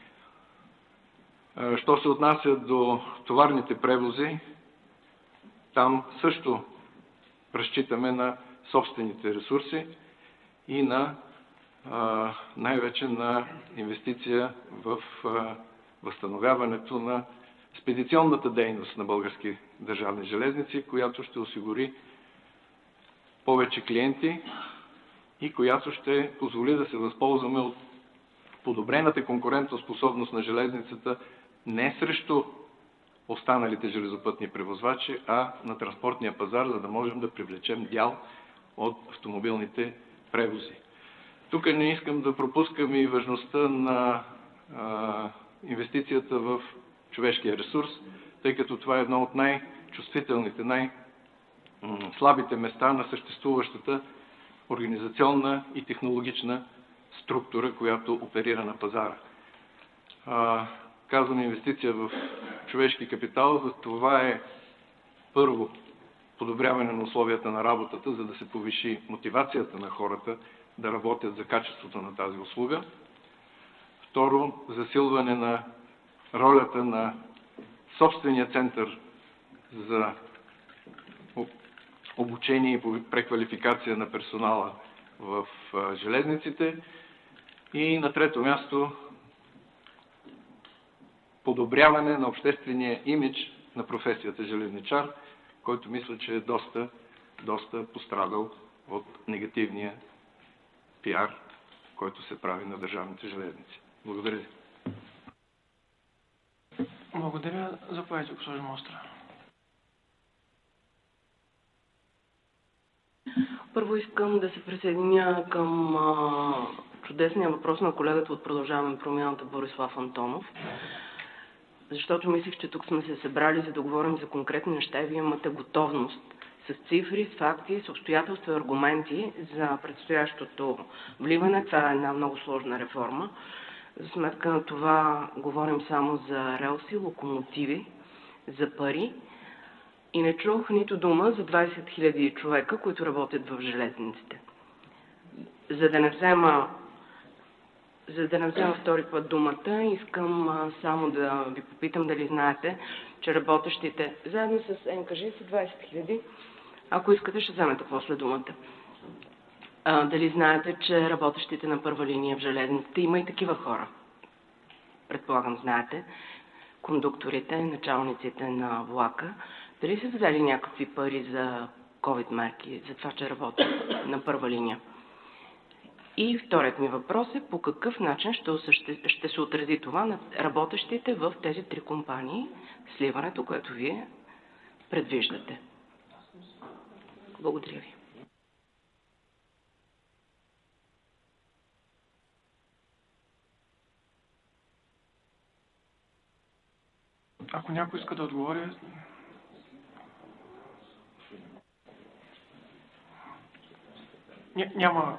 Що се отнася до товарните превози, там също разчитаме на собствените ресурси и най-вече на инвестиция в възстановяването на експедиционната дейност на Български държавни железници, която ще осигури повече клиенти и която ще позволи да се възползваме от подобрената конкурентоспособност на железницата не срещу останалите железопътни превозвачи, а на транспортния пазар, за да можем да привлечем дял от автомобилните превози. Тук не искам да пропускам и важността на инвестицията в човешкия ресурс, тъй като това е едно от най-чувствителните, най-слабите места на съществуващата организационна и технологична структура, която оперира на пазара. Казвам инвестиция в човешки капитал, за това е първо подобряване на условията на работата, за да се повиши мотивацията на хората да работят за качеството на тази услуга. Второ, засилване на ролята на собствения център за обучение и преквалификация на персонала в железниците. И на трето място, подобряване на обществения имидж на професията железничар, който мисля, че е доста пострадал от негативния пиар, който се прави на държавните железници. Благодаря ви. Благодаря. Заповядайте, госпожо Мостра. Първо искам да се присъединя към чудесния въпрос на колегата от Продължаваме промяната Борислав Антонов, защото мислих, че тук сме се събрали, за да говорим за конкретни неща и вие имате готовност с цифри, с факти, с обстоятелства и аргументи за предстоящото вливане. Това е една много сложна реформа. За сметка на това говорим само за релси, локомотиви, за пари и не чух нито дума за 20 000 човека, които работят в железниците. За да не взема втори път думата, искам само да ви попитам дали знаете, че работещите заедно с НКЖ са 20 000. Ако искате, ще вземете после думата. Дали знаете, че работещите на първа линия в железниците, има и такива хора. Предполагам, знаете, кондукторите, началниците на влака, дали са взели някакви пари за COVID мерки, за това, че работят на първа линия? И вторият ми въпрос е по какъв начин ще се отрази това на работещите в тези три компании, сливането, което вие предвиждате. Благодаря ви. Ако някой иска да отговори... Няма...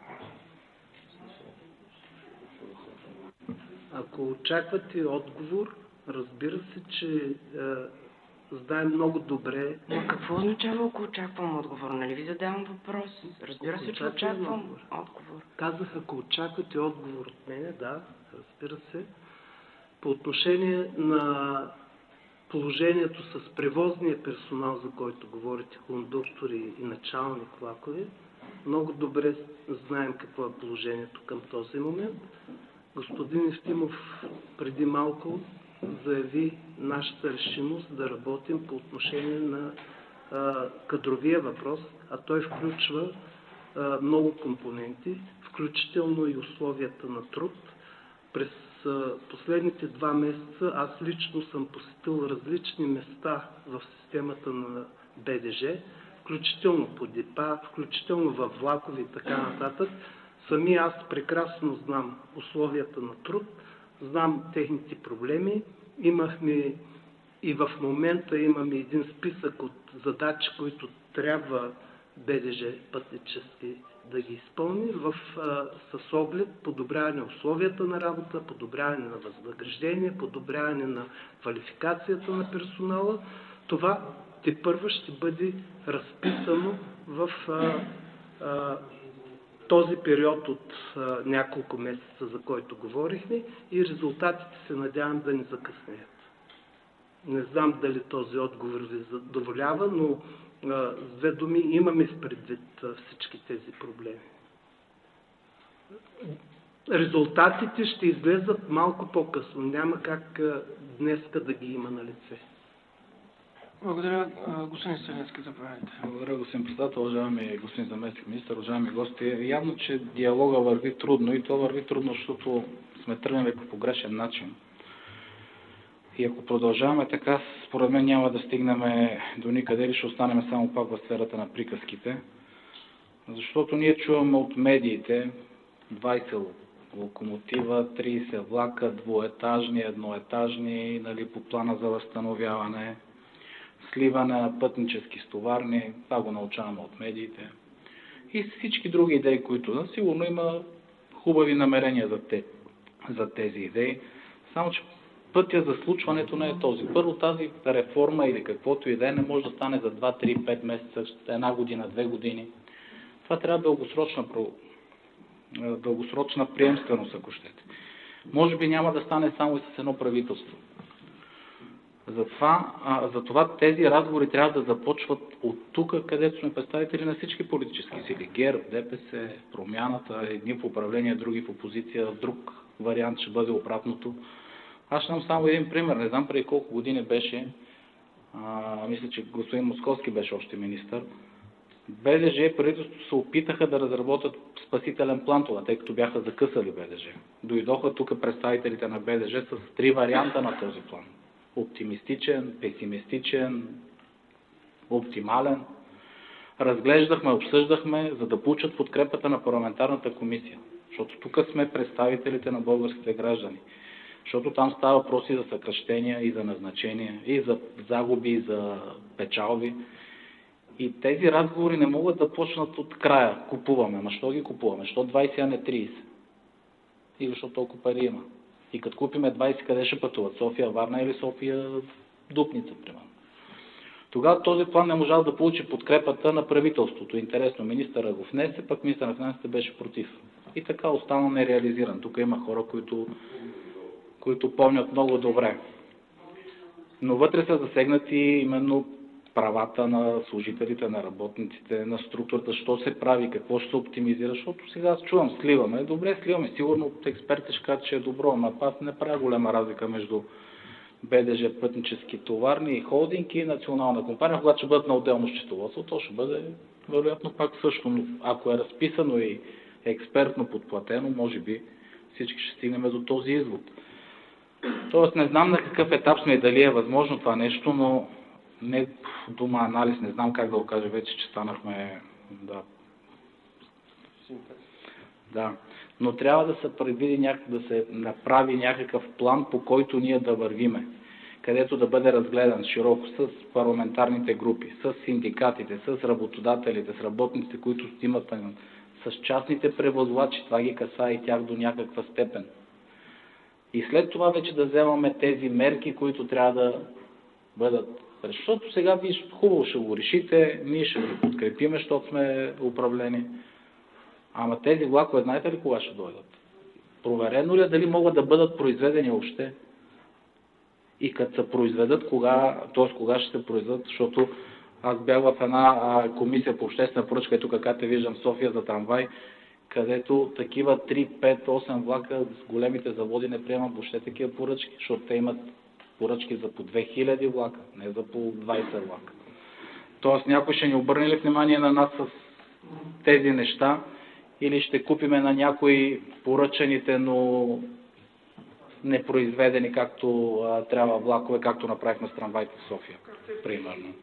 Ако очаквате отговор, разбира се, че знаем много добре... Но какво означава, ако очаквам отговор? Нали ви задавам въпрос? Разбира се, че очаквам отговор. Казах, ако очаквате отговор от мене, да, разбира се. По отношение на положението с превозния персонал, за който говорите, кондуктори и началник влакове, много добре знаем какво е положението към този момент. Господин Евтимов преди малко заяви нашата решимост да работим по отношение на кадровия въпрос, а той включва много компоненти, включително и условията на труд. През последните 2 месеца аз лично съм посетил различни места в системата на БДЖ, включително по депа, включително във влакове и така нататък. Сами аз прекрасно знам условията на труд, знам техните проблеми. Имахме и в момента имаме един списък от задачи, които трябва БДЖ пътнически да ги изпълни с оглед подобряване условията на работа, подобряване на възнаграждение, подобряване на квалификацията на персонала. Това тепърва ще бъде разписано в този период от няколко месеца, за който говорихме, и резултатите се надявам да не закъснеят. Не знам дали този отговор ви задоволява, но с две думи имаме в предвид всички тези проблеми. Резултатите ще излезат малко по-късно. Няма как днеска да ги има на лице. Благодаря, господин Свиленски, заповядайте. Благодаря, господин председател, уважаеми господин заместник министър, уважаеми гости. Явно, че диалога върви трудно и то върви трудно, защото сме тръгнали по погрешен начин. И ако продължаваме така, според мен няма да стигнем до никъде или ще останем само пак в сферата на приказките. Защото ние чуваме от медиите 20 локомотива, 30 влака, двуетажни, едноетажни, нали, по плана за възстановяване, сливане на пътнически стоварни, това го научаваме от медиите. И всички други идеи, които сигурно има хубави намерения за тези идеи, само че пътя за случването не е този. Първо, тази реформа или каквото и да е не може да стане за 2, 3, 5 месеца, една година, 2 години. Това трябва дългосрочна приемственост, ако щете. Може би няма да стане само и с едно правителство. Затова тези разговори трябва да започват от тук, където сме представители на всички политически сили. ГЕРБ, ДПС, Промяната, едни в управление, други в опозиция, друг вариант ще бъде обратното. Аз ще дам само един пример. Не знам преди колко години беше, мисля, че господин Московски беше още министър. БДЖ и правителството се опитаха да разработят спасителен план това, тъй като бяха закъсали БДЖ. Дойдоха тук представителите на БДЖ с 3 варианта на този план. Оптимистичен, песимистичен, оптимален. Разглеждахме, обсъждахме, за да получат подкрепата на парламентарната комисия. Защото тук сме представителите на българските граждани. Защото там става въпроси за съкращения и за назначения, и за загуби, и за печалби. И тези разговори не могат да почнат от края. Купуваме. Ама що ги купуваме? Що 20, а не 30? И защо толкова пари има? И като купиме 20, къде ще пътуват? София, Варна или София, Дупница, примерно. Тогава този план не можа да получи подкрепата на правителството. Интересно, министъра го внесе, пък министър на финансите беше против. И така остана нереализиран. Тук има хора, които помнят много добре. Но вътре са засегнати именно правата на служителите, на работниците, на структурата, що се прави, какво ще се оптимизира, защото сега аз чувам, сливаме. Добре, сливаме. Сигурно от експертите ще кажат, че е добро, но аз не правя голяма разлика между БДЖ, пътнически товарни и холдинг и национална компания. Когато ще бъдат на отделно счетоводство, то ще бъде вероятно пак също. Но ако е разписано и експертно подплатено, може би всички ще стигнем до този извод. Тоест не знам на какъв етап сме и дали е възможно това нещо, но не дума анализ, не знам как да го кажа вече, че станахме... Да. Но трябва да се предвиди да се направи някакъв план, по който ние да вървиме, където да бъде разгледан широко с парламентарните групи, с синдикатите, с работодателите, с работниците, които имат, с частните превозвачи, това ги касае и тях до някаква степен. И след това вече да вземаме тези мерки, които трябва да бъдат. Защото сега вие хубаво ще го решите, ние ще ви подкрепиме, защото сме управлени. Ама тези влакове, знаете ли кога ще дойдат? Проверено ли е дали могат да бъдат произведени въобще? И като се произведат, кога ще се произведат? Защото аз бях в една комисия по обществена поръчка, ето тук те виждам София за трамвай, където такива 3, 5, 8 влака с големите заводи не приемат въобще такива поръчки, защото те имат поръчки за по 2000 влака, не за по 20 влака. Тоест някой ще ни обърне ли внимание на нас с тези неща или ще купиме на някои поръчаните, но непроизведени както трябва влакове, както направихме с трамвайите в София, примерно.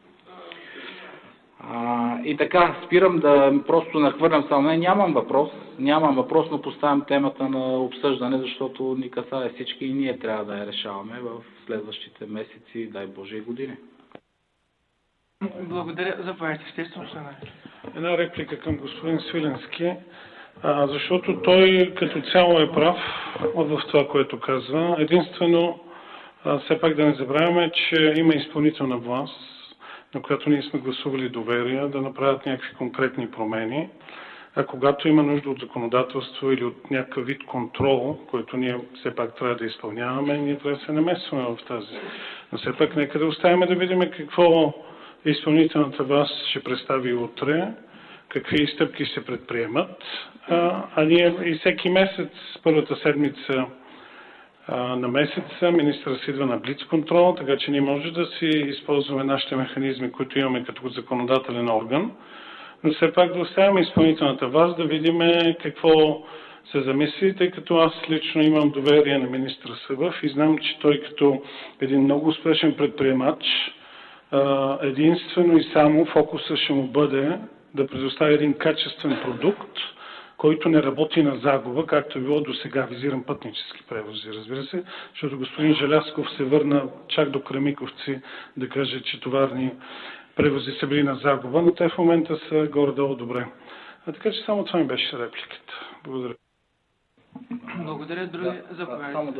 И така, спирам да просто нахвърлям само. Нямам въпрос, но поставям темата на обсъждане, защото ни касае всички и ние трябва да я решаваме в следващите месеци, дай Боже, и години. Благодаря. Заповядайте, естествено. Една реплика към господин Свиленски, защото той като цяло е прав в това, което казва. Единствено, все пак да не забравяме, че има изпълнителна власт, на която ние сме гласували доверие, да направят някакви конкретни промени. а когато има нужда от законодателство или от някакъв вид контрол, който ние все пак трябва да изпълняваме, ние трябва да се намесваме в тази. Но все пак нека да оставим да видим какво изпълнителната власт ще представи утре, какви стъпки се предприемат. А ние и всеки месец, първата седмица на месеца, министърът си идва на блиц контрол, така че ние може да си използваме нашите механизми, които имаме като законодателен орган, но все пак да оставяме изпълнителната власт да видим какво се замисли, тъй като аз лично имам доверие на министър Събев и знам, че той като един много успешен предприемач, единствено и само фокуса ще му бъде да предостави един качествен продукт, който не работи на загуба, както е било до сега, визирам пътнически превози, разбира се, защото господин Желязков се върна чак до Кремиковци да каже, че товарни превози са били на загуба, но те в момента са горе-долу добре. Така че само това ми беше репликата. Благодаря. Благодаря, други. Заповядайте. Само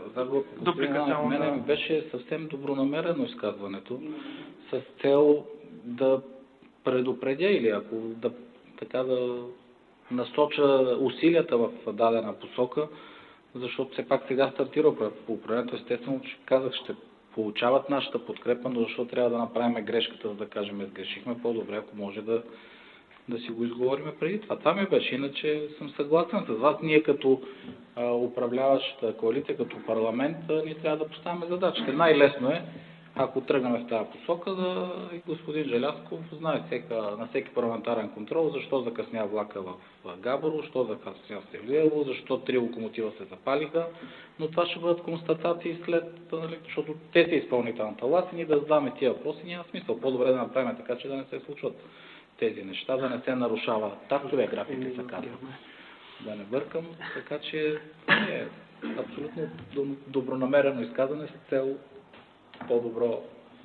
да мене ми беше съвсем добронамерено изказването, с цел да предупредя или ако да насоча усилията в дадена посока, защото все пак сега стартира по управлението. Естествено, че казах, ще получават нашата подкрепа, но защо трябва да направим грешката, за да кажем, сгрешихме, по-добре, ако може да си го изговорим преди това. Това ми беше, иначе съм съгласен с вас. Ние като управляваща коалиция, като парламент, ние трябва да поставяме задачите. Най-лесно е, ако тръгнем в тази посока, и господин Желязков знае на всеки парламентарен контрол, защо закъсня влака в Габрово, защо закъсня в Севлиево, защо 3 локомотива се запалиха, но това ще бъдат констатации след, защото те са изпълнителната власт и ние да задаваме тия въпроси, няма смисъл. По-добре да направим така, че да не се случват тези неща, да не се нарушава тактове, графики са казват. Да не бъркам, така че е абсолютно добронамерено изказане с цел по-добро.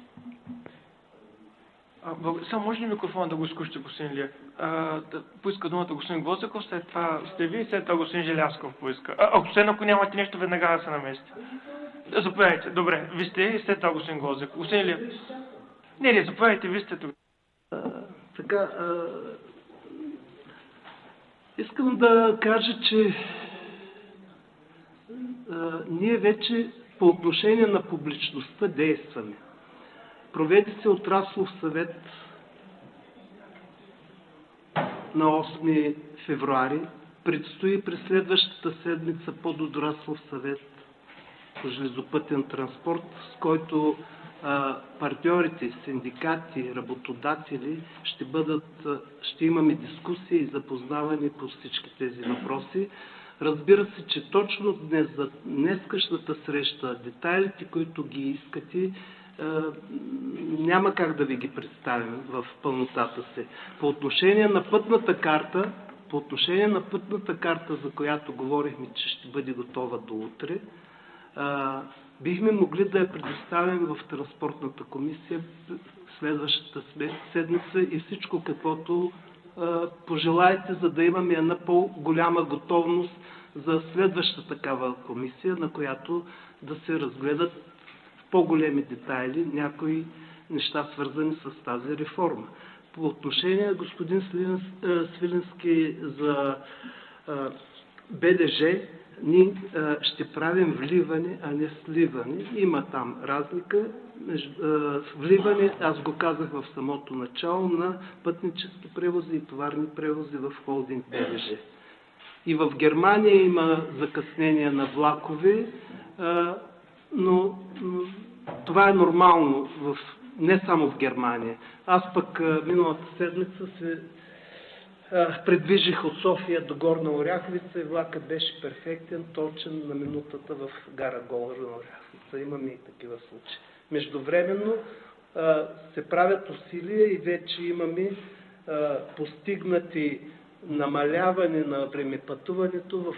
Само може ли микрофона да го изкушите, господин Илиев? Да поиска думата господин Глозеков, след това сте ви и след това господин Желязков поиска. Ако нямате нещо, веднага да се намесите. Заповядайте. Добре, ви сте и след това господин Глозеков. Господин Илиев. Не, заповядайте, ви сте тук. Така, искам да кажа, че ние вече по отношение на публичността действаме. Проведе се отраслов съвет на 8 февруари. Предстои през следващата седмица подотраслов съвет по железопътен транспорт, с който партньорите, синдикати, работодатели ще имаме дискусии и запознаване по всички тези въпроси. Разбира се, че точно днес, за днескашната среща, детайлите, които ги искате, няма как да ви ги представим в пълнотата си. По отношение на пътната карта, за която говорихме, че ще бъде готова до утре, бихме могли да я предоставим в Транспортната комисия следващата седмица и всичко каквото пожелаете, за да имаме една по-голяма готовност за следваща такава комисия, на която да се разгледат в по-големи детайли някои неща, свързани с тази реформа. По отношение на господин Свиленски за БДЖ, ние ще правим вливане, а не сливане. Има там разлика. Вливане, аз го казах в самото начало, на пътнически превози и товарни превози в холдинг БДЖ. И в Германия има закъснение на влакове, но това е нормално, не само в Германия. Аз пък миналата седмица се предвижих от София до Горна Оряховица и влакът беше перфектен, точен на минутата в гара Горна Оряховица. Имаме и такива случаи. Междувременно се правят усилия и вече имаме постигнати намаляване на времепътуването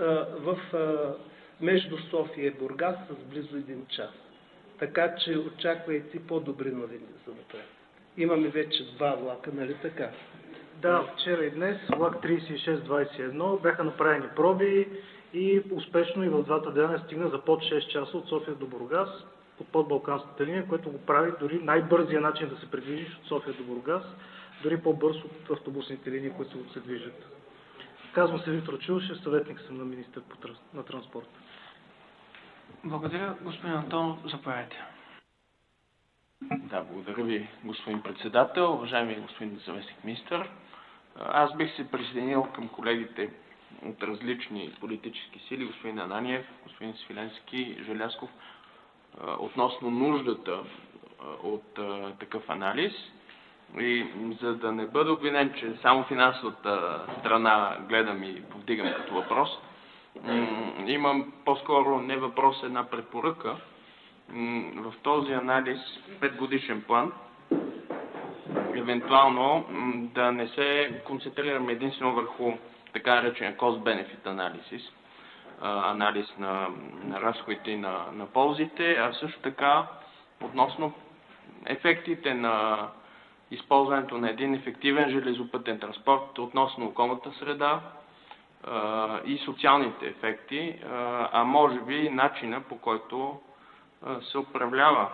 между София и Бургас с близо 1 час. Така че очаквайте по-добри новини за напред. Имаме вече 2 влака, нали така? Да, вчера и днес влак 3621 бяха направени проби и успешно и в двата дена стигна за под 6 часа от София до Бургас по подбалканската линия, което го прави дори най-бързия начин да се придвижиш от София до Бургас, дори по-бърз от автобусните линии, които се движат. Казвам се Виктор Чулшев, съветник съм на министър на транспорта. Благодаря. Господин Антонов, заповядайте. Да, благодаря ви, господин председател, уважаеми господин заместник министър. Аз бих се присъединил към колегите от различни политически сили, господин Ананиев, господин Свиленски, Желязков, относно нуждата от такъв анализ. И за да не бъда обвинен, че само финансовата страна гледам и повдигам като въпрос, имам по-скоро не въпрос, една препоръка. В този анализ, 5-годишен план, евентуално да не се концентрираме единствено върху така наречен cost-benefit анализ на разходите и на ползите, а също така относно ефектите на използването на един ефективен железопътен транспорт относно околната среда и социалните ефекти, а може би начина, по който се управлява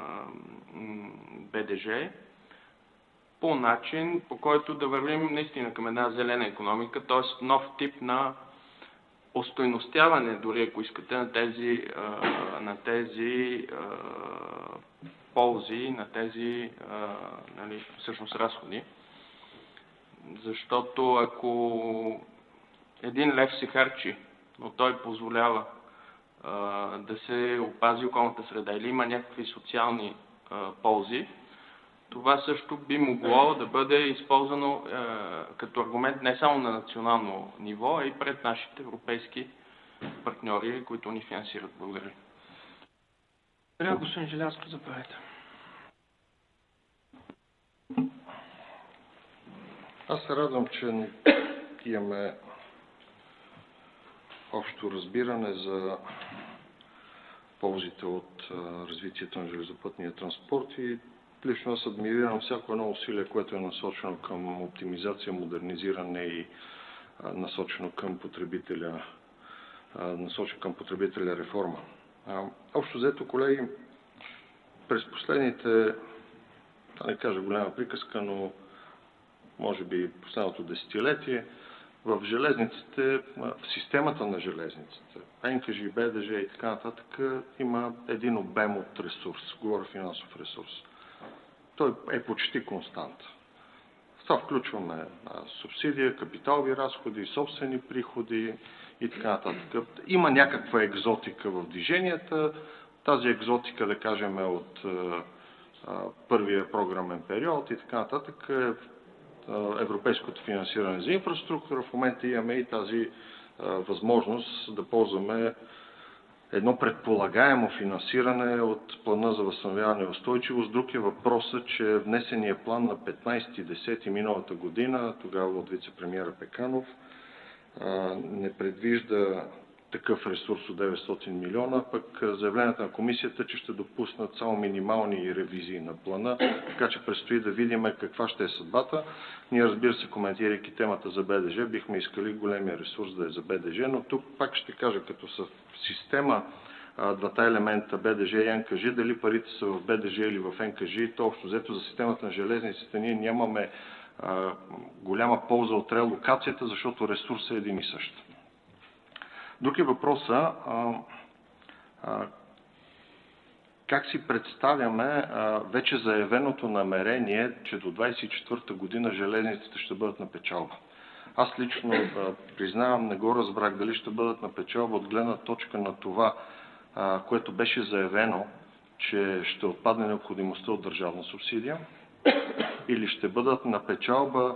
БДЖ, по начин, по който да вървим наистина към една зелена икономика, т.е. нов тип на остойностяване, дори ако искате, на тези ползи, на тези всъщност разходи. Защото ако 1 лев се харчи, но той позволява да се опази околната среда или има някакви социални ползи, това също би могло да бъде използвано като аргумент не само на национално ниво, а и пред нашите европейски партньори, които ни финансират. Благодаря. Благодаря, господин Желязко, заповядайте. Аз се радвам, че имаме общо разбиране за ползите от развитието на железопътния транспорт и лично аз адмирирам всяко едно усилие, което е насочено към оптимизация, модернизиране и насочено към потребителя реформа. Общо взето, колеги, през последните, да не кажа голяма приказка, но може би последното десетилетие, в железниците, в системата на железниците, НКЖ, БДЖ и така нататък, има един обем от ресурс, говоря финансов ресурс. Той е почти констант. В това включваме субсидия, капиталови разходи, собствени приходи и така нататък. Има някаква екзотика в движенията. Тази екзотика, да кажем, от първия програмен период и така нататък е европейското финансиране за инфраструктура. В момента имаме и тази възможност да ползваме едно предполагаемо финансиране от плана за възстановяване и устойчивост. Друг е въпросът, че внесения план на 15.10. миналата година, тогава от вице-премиера Пеканов, не предвижда такъв ресурс от 900 милиона, пък заявленията на комисията, че ще допуснат само минимални ревизии на плана, така че предстои да видим каква ще е съдбата. Ние, разбира се, коментирайки темата за БДЖ, бихме искали големия ресурс да е за БДЖ, но тук пак ще кажа, като са в система двата елемента БДЖ и НКЖ, дали парите са в БДЖ или в НКЖ, то общо взето за системата на железниците ние нямаме голяма полза от релокацията, защото ресурсът е един и същ. Друг е въпросът как си представяме вече заявеното намерение, че до 2024 година железниците ще бъдат на печалба. Аз лично признавам, не го разбрах дали ще бъдат на печалба от гледна точка на това, което беше заявено, че ще отпадне необходимостта от държавна субсидия, или ще бъдат на печалба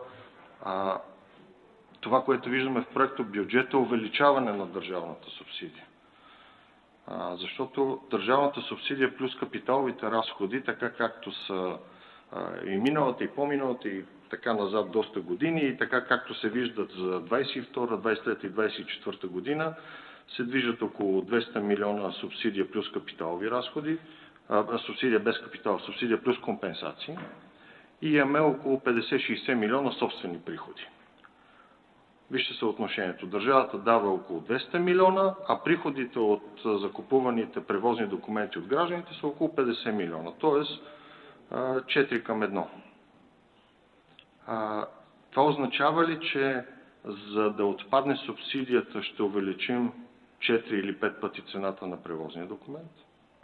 това, което виждаме в проекто бюджета, увеличаване на държавната субсидия. Защото държавната субсидия плюс капиталовите разходи, така както са и миналата, и по-миналата, и така назад доста години, и така както се виждат за 22, 23 и 24 година, се движат около 200 милиона субсидия плюс капиталови разходи, субсидия без капитал, субсидия плюс компенсации, и имаме около 50-60 милиона собствени приходи. Вижте съотношението. Държавата дава около 200 милиона, а приходите от закупуваните превозни документи от гражданите са около 50 милиона, т.е. 4 към 1. Това означава ли, че за да отпадне субсидията ще увеличим 4 или 5 пъти цената на превозния документ?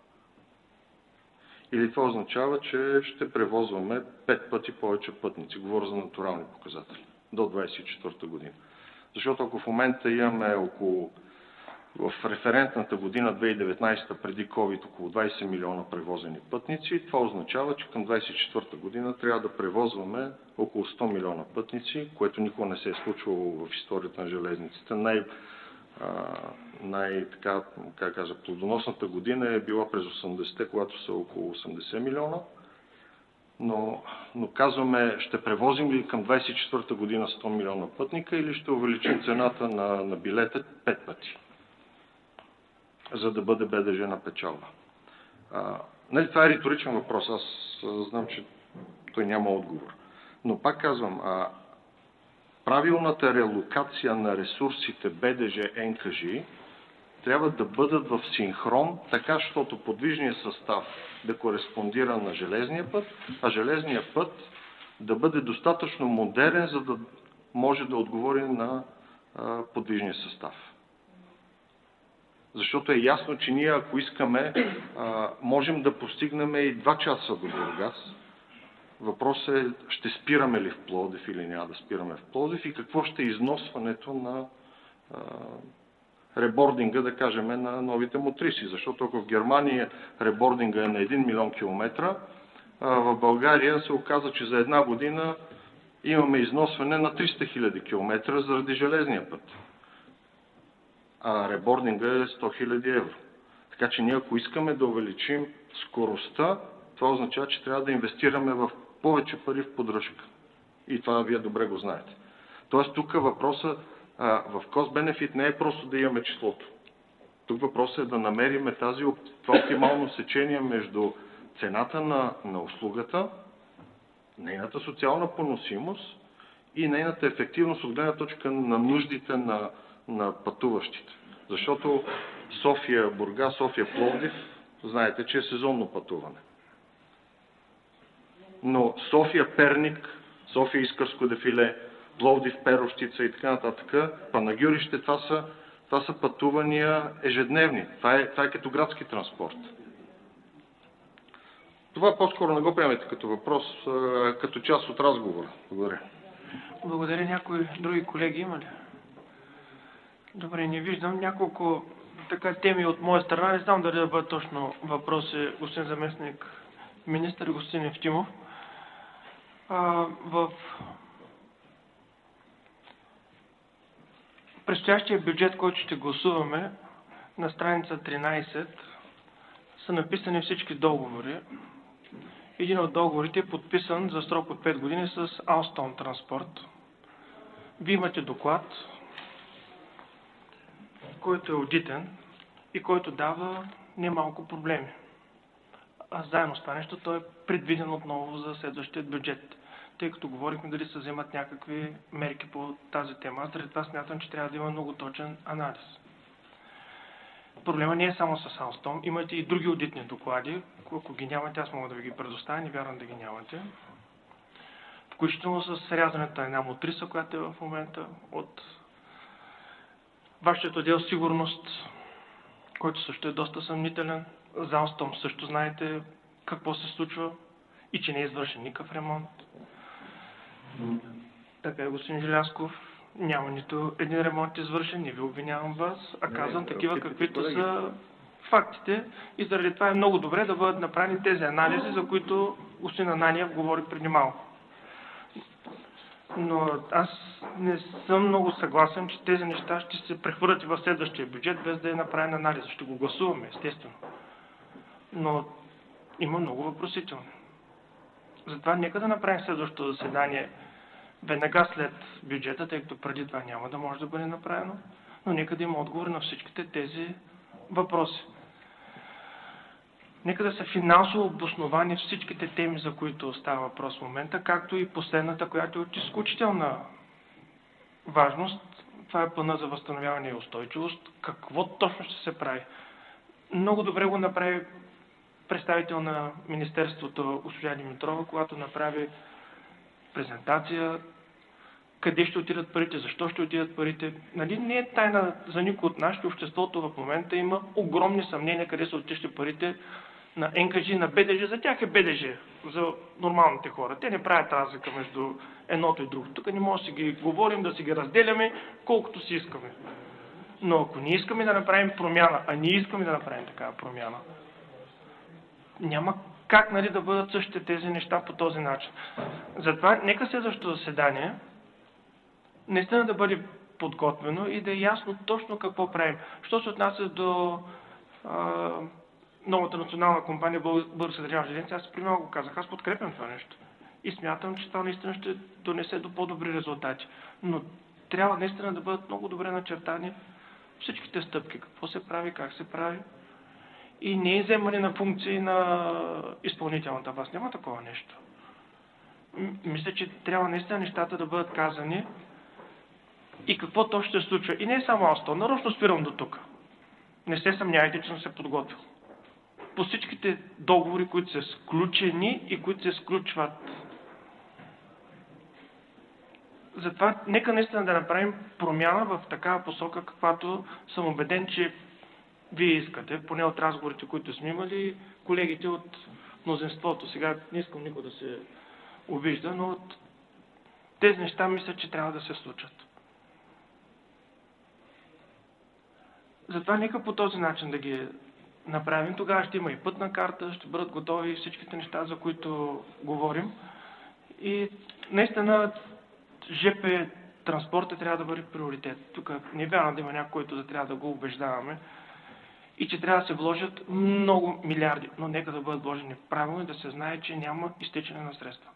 Или това означава, че ще превозваме 5 пъти повече пътници? Говоря за натурални показатели до 2024 година. Защото ако в момента имаме в референтната година 2019 преди COVID около 20 милиона превозени пътници, това означава, че към 2024 година трябва да превозваме около 100 милиона пътници, което никога не се е случвало в историята на железниците. Плодоносната година е била през 80-те, когато са около 80 милиона. Но казваме, ще превозим ли към 24-та година 100 милиона пътника или ще увеличим цената на билета 5 пъти, за да бъде БДЖ на печалба. Това е риторичен въпрос. Аз знам, че той няма отговор. Но пак казвам, правилната релокация на ресурсите БДЖ НКЖ трябва да бъдат в синхрон, така, защото подвижният състав да кореспондира на железния път, а железния път да бъде достатъчно модерен, за да може да отговори на подвижния състав. Защото е ясно, че ние, ако искаме, можем да постигнем и 2 часа до Бургас. Въпросът е, ще спираме ли в Пловдив или няма да спираме в Пловдив и какво ще е износването на ребординга, да кажем, на новите мотриси. Защото ако в Германия ребординга е на 1 милион километра, в България се оказа, че за една година имаме износване на 300 хиляди километра заради железния път. А ребординга е 100 хиляди евро. Така че ние, ако искаме да увеличим скоростта, това означава, че трябва да инвестираме в повече пари в поддръжка. И това вие добре го знаете. Тоест тук въпросът в cost-benefit не е просто да имаме числото. Тук въпросът е да намерим това оптимално сечение между цената на услугата, нейната социална поносимост и нейната ефективност от гледна точка на нуждите на пътуващите. Защото София, Бургас, София, Пловдив, знаете, че е сезонно пътуване. Но София, Перник, София, Искърско дефиле, Пловдив, Перощица и така нататък, Панагюрище, това са пътувания ежедневни. Това е като градски транспорт. Това по-скоро не го приемете като въпрос, като част от разговора. Благодаря. Благодаря. Някои други колеги има ли? Добре, не виждам. Няколко теми от моя страна. Не знам дали да бъдат точно въпроси, господин заместник министър, господин Евтимов. В предстоящия бюджет, който ще гласуваме, на страница 13 са написани всички договори. Един от договорите е подписан за срок от 5 години с Alstom Транспорт. Вие имате доклад, който е одитен и който дава немалко проблеми. А заедно с това нещо, той е предвиден отново за следващия бюджет. Тъй като говорихме дали се вземат някакви мерки по тази тема, аз заради това смятам, че трябва да има много точен анализ. Проблема не е само с Alstom, имате и други одитни доклади. Ако ги нямате, аз мога да ви ги предоставя, не вярвам да ги нямате. Включително с рязането на една мотриса, която е в момента от вашият отдел сигурност, който също е доста съмнителен. За Alstom също знаете какво се случва и че не е извършен никакъв ремонт. Така е, господин Желязков, няма нито един ремонт извършен, не ви обвинявам вас, а казвам такива каквито са фактите и заради това е много добре да бъдат направени тези анализи, за които господин Ананиев говори преди малко. Но аз не съм много съгласен, че тези неща ще се прехвърлят и в следващия бюджет, без да е направен анализ. Ще го гласуваме, естествено. Но има много въпросителни. Затова нека да направим следващото заседание веднага след бюджета, тъй като преди това няма да може да бъде направено, но нека да има отговор на всичките тези въпроси. Нека да са финансово обосновани всичките теми, за които става въпрос в момента, както и последната, която е от изключителна важност. Това е плана за възстановяване и устойчивост. Какво точно ще се прави? Много добре го направи представител на Министерството госпожа Димитрова, когато направи презентация, къде ще отидат парите, защо ще отидат парите. Нали, не е тайна за никой от нас, че обществото в момента има огромни съмнения къде са отишли парите на НКЖ, на БДЖ. За тях е БДЖ, за нормалните хора. Те не правят разлика между едното и другото. Тук не може да си ги говорим, да си ги разделяме колкото си искаме. Но ако ние искаме да направим промяна, а ние искаме да направим такава промяна, няма как, нали, да бъдат същите тези неща по този начин. Затова нека следващото заседание наистина да бъде подготвено и да е ясно точно какво правим. Що се отнася до новата национална компания Българска държавна железница, аз преди малко го казах, аз подкрепям това нещо. И смятам, че това наистина ще донесе до по-добри резултати. Но трябва наистина да бъдат много добре начертани всичките стъпки, какво се прави, как се прави. И не е вземане на функции на изпълнителната власт. Няма такова нещо. Мисля, че трябва наистина нещата да бъдат казани и какво то ще се случва. И не е само аз то. Нарочно спирам до тук. Не се съмнявайте, че съм се подготвил. По всичките договори, които са сключени и които се сключват. Затова нека наистина да направим промяна в такава посока, каквато съм убеден, че вие искате, поне от разговорите, които сме имали, колегите от мнозинството. Сега не искам никой да се обижда, но от тези неща мисля, че трябва да се случат. Затова нека по този начин да ги направим. Тогава ще има и пътна карта, ще бъдат готови всичките неща, за които говорим. И наистина ЖП транспорта трябва да бъде приоритет. Тук не е вярно да има някой, който да трябва да го убеждаваме и че трябва да се вложат много милиарди, но нека да бъдат вложени правилно и да се знае, че няма изтичане на средства.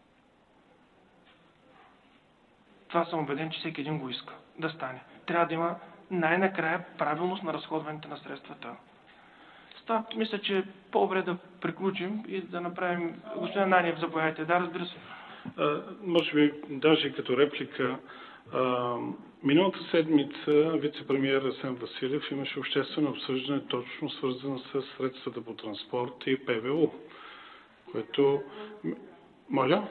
Това съм убеден, че всеки един го иска да стане. Трябва да има най-накрая правилност на разходването на средствата. С това мисля, че е по-добре да приключим и да направим... Господин Ананиев, заповядайте. Да, разбира се. Може би, даже като реплика, миналата седмица вице-премиер Асен Василев имаше обществено обсъждане, точно свързано с средствата по транспорт и ПВУ, което... Моля?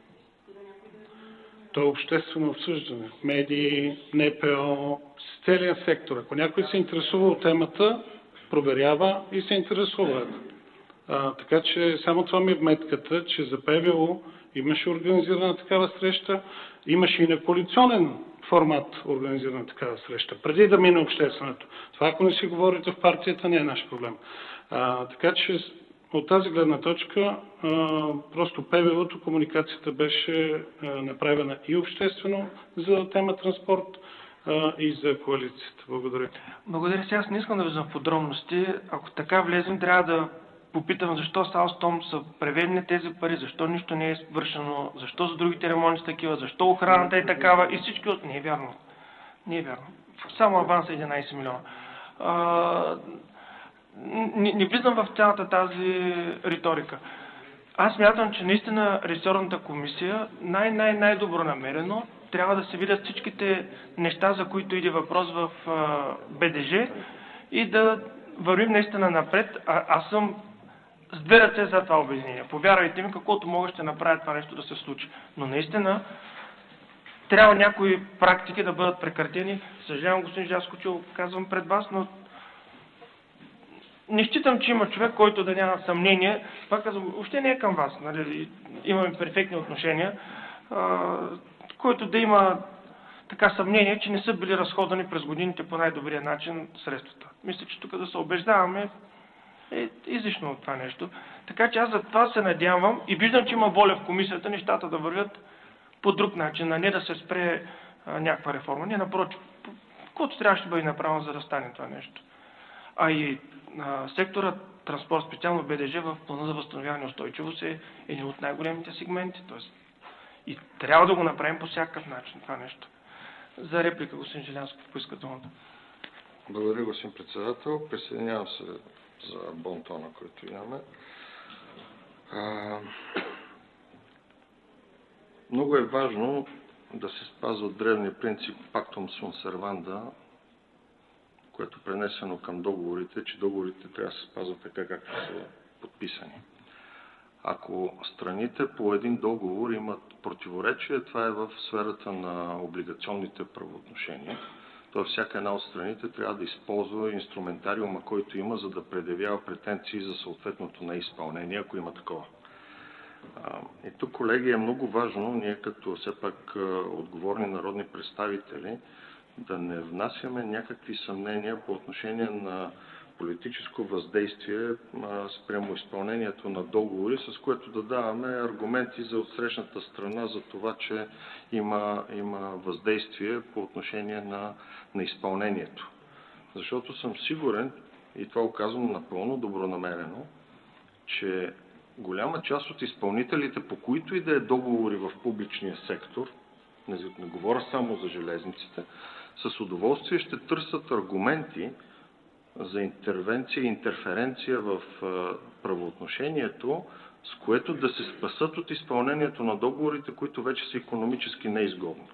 То е обществено обсъждане. Медии, НПО, с целия сектор. Ако някой се интересува от темата, проверява и се интересува. Така че само това ми е вметката, че за ПВУ имаше организирана такава среща, имаше и на коалиционен формат организирана такава среща, преди да мине общественото. Това, ако не си говорите в партията, не е наш проблем. Така че от тази гледна точка, просто ПВУ-то комуникацията беше направена и обществено за тема транспорт и за коалицията. Благодаря. Благодаря. Сега аз не искам да влизам в подробности. Ако така влезем, трябва да попитам защо с Алстом са преведени тези пари, защо нищо не е свършено, защо за другите ремонти са такива, защо охраната е такава и всички от... Не е вярно. Не е вярно. Само аванс е 11 милиона. Не влизам в цялата тази риторика. Аз смятам, че наистина ресорната комисия най-добронамерено трябва да се видят всичките неща, за които иде въпрос в БДЖ и да вървим наистина напред. Аз съм с две ръце за това обединение. Повярвайте ми, каквото мога ще направя това нещо да се случи. Но наистина трябва някои практики да бъдат прекратени. Съжалявам, господин Жаско, че го казвам пред вас, но не считам, че има човек, който да няма съмнение. Това казвам, въобще не е към вас. Нали? Имаме перфектни отношения, който да има така съмнение, че не са били разходени през годините по най-добрия начин средствата. Мисля, че тук да се убеждаваме е излишно от това нещо. Така че аз за това се надявам и виждам, че има воля в комисията нещата да вървят по друг начин, а не да се спре някаква реформа. Не, напротив, каквото трябва ще бъде направено, за да стане това нещо. А и сектора транспорт, специално БДЖ, в плана за възстановяване и устойчивост е един от най-големите сегменти. Тоест, и трябва да го направим по всякакъв начин това нещо. За реплика, господин Желянсков, поиска думата. Благодаря, господин председател. Присъединявам се за бонтона, който имаме. Много е важно да се спазва древния принцип Pactum sunt servanda, което е пренесено към договорите, че договорите трябва да се спазват така, както са подписани. Ако страните по един договор имат противоречие, това е в сферата на облигационните правоотношения. Тоест всяка една от страните трябва да използва инструментариума, който има, за да предявява претенции за съответното неизпълнение, ако има такова. И тук, колеги, е много важно, ние като все пак отговорни народни представители, да не внасяме някакви съмнения по отношение на политическо въздействие спрямо изпълнението на договори, с което да даваме аргументи за отсрещната страна за това, че има въздействие по отношение на изпълнението. Защото съм сигурен, и това оказвам напълно добронамерено, че голяма част от изпълнителите, по които и да е договори в публичния сектор, не говоря само за железниците, с удоволствие ще търсят аргументи за интервенция и интерференция в правоотношението, с което да се спасат от изпълнението на договорите, които вече са икономически неизгодни.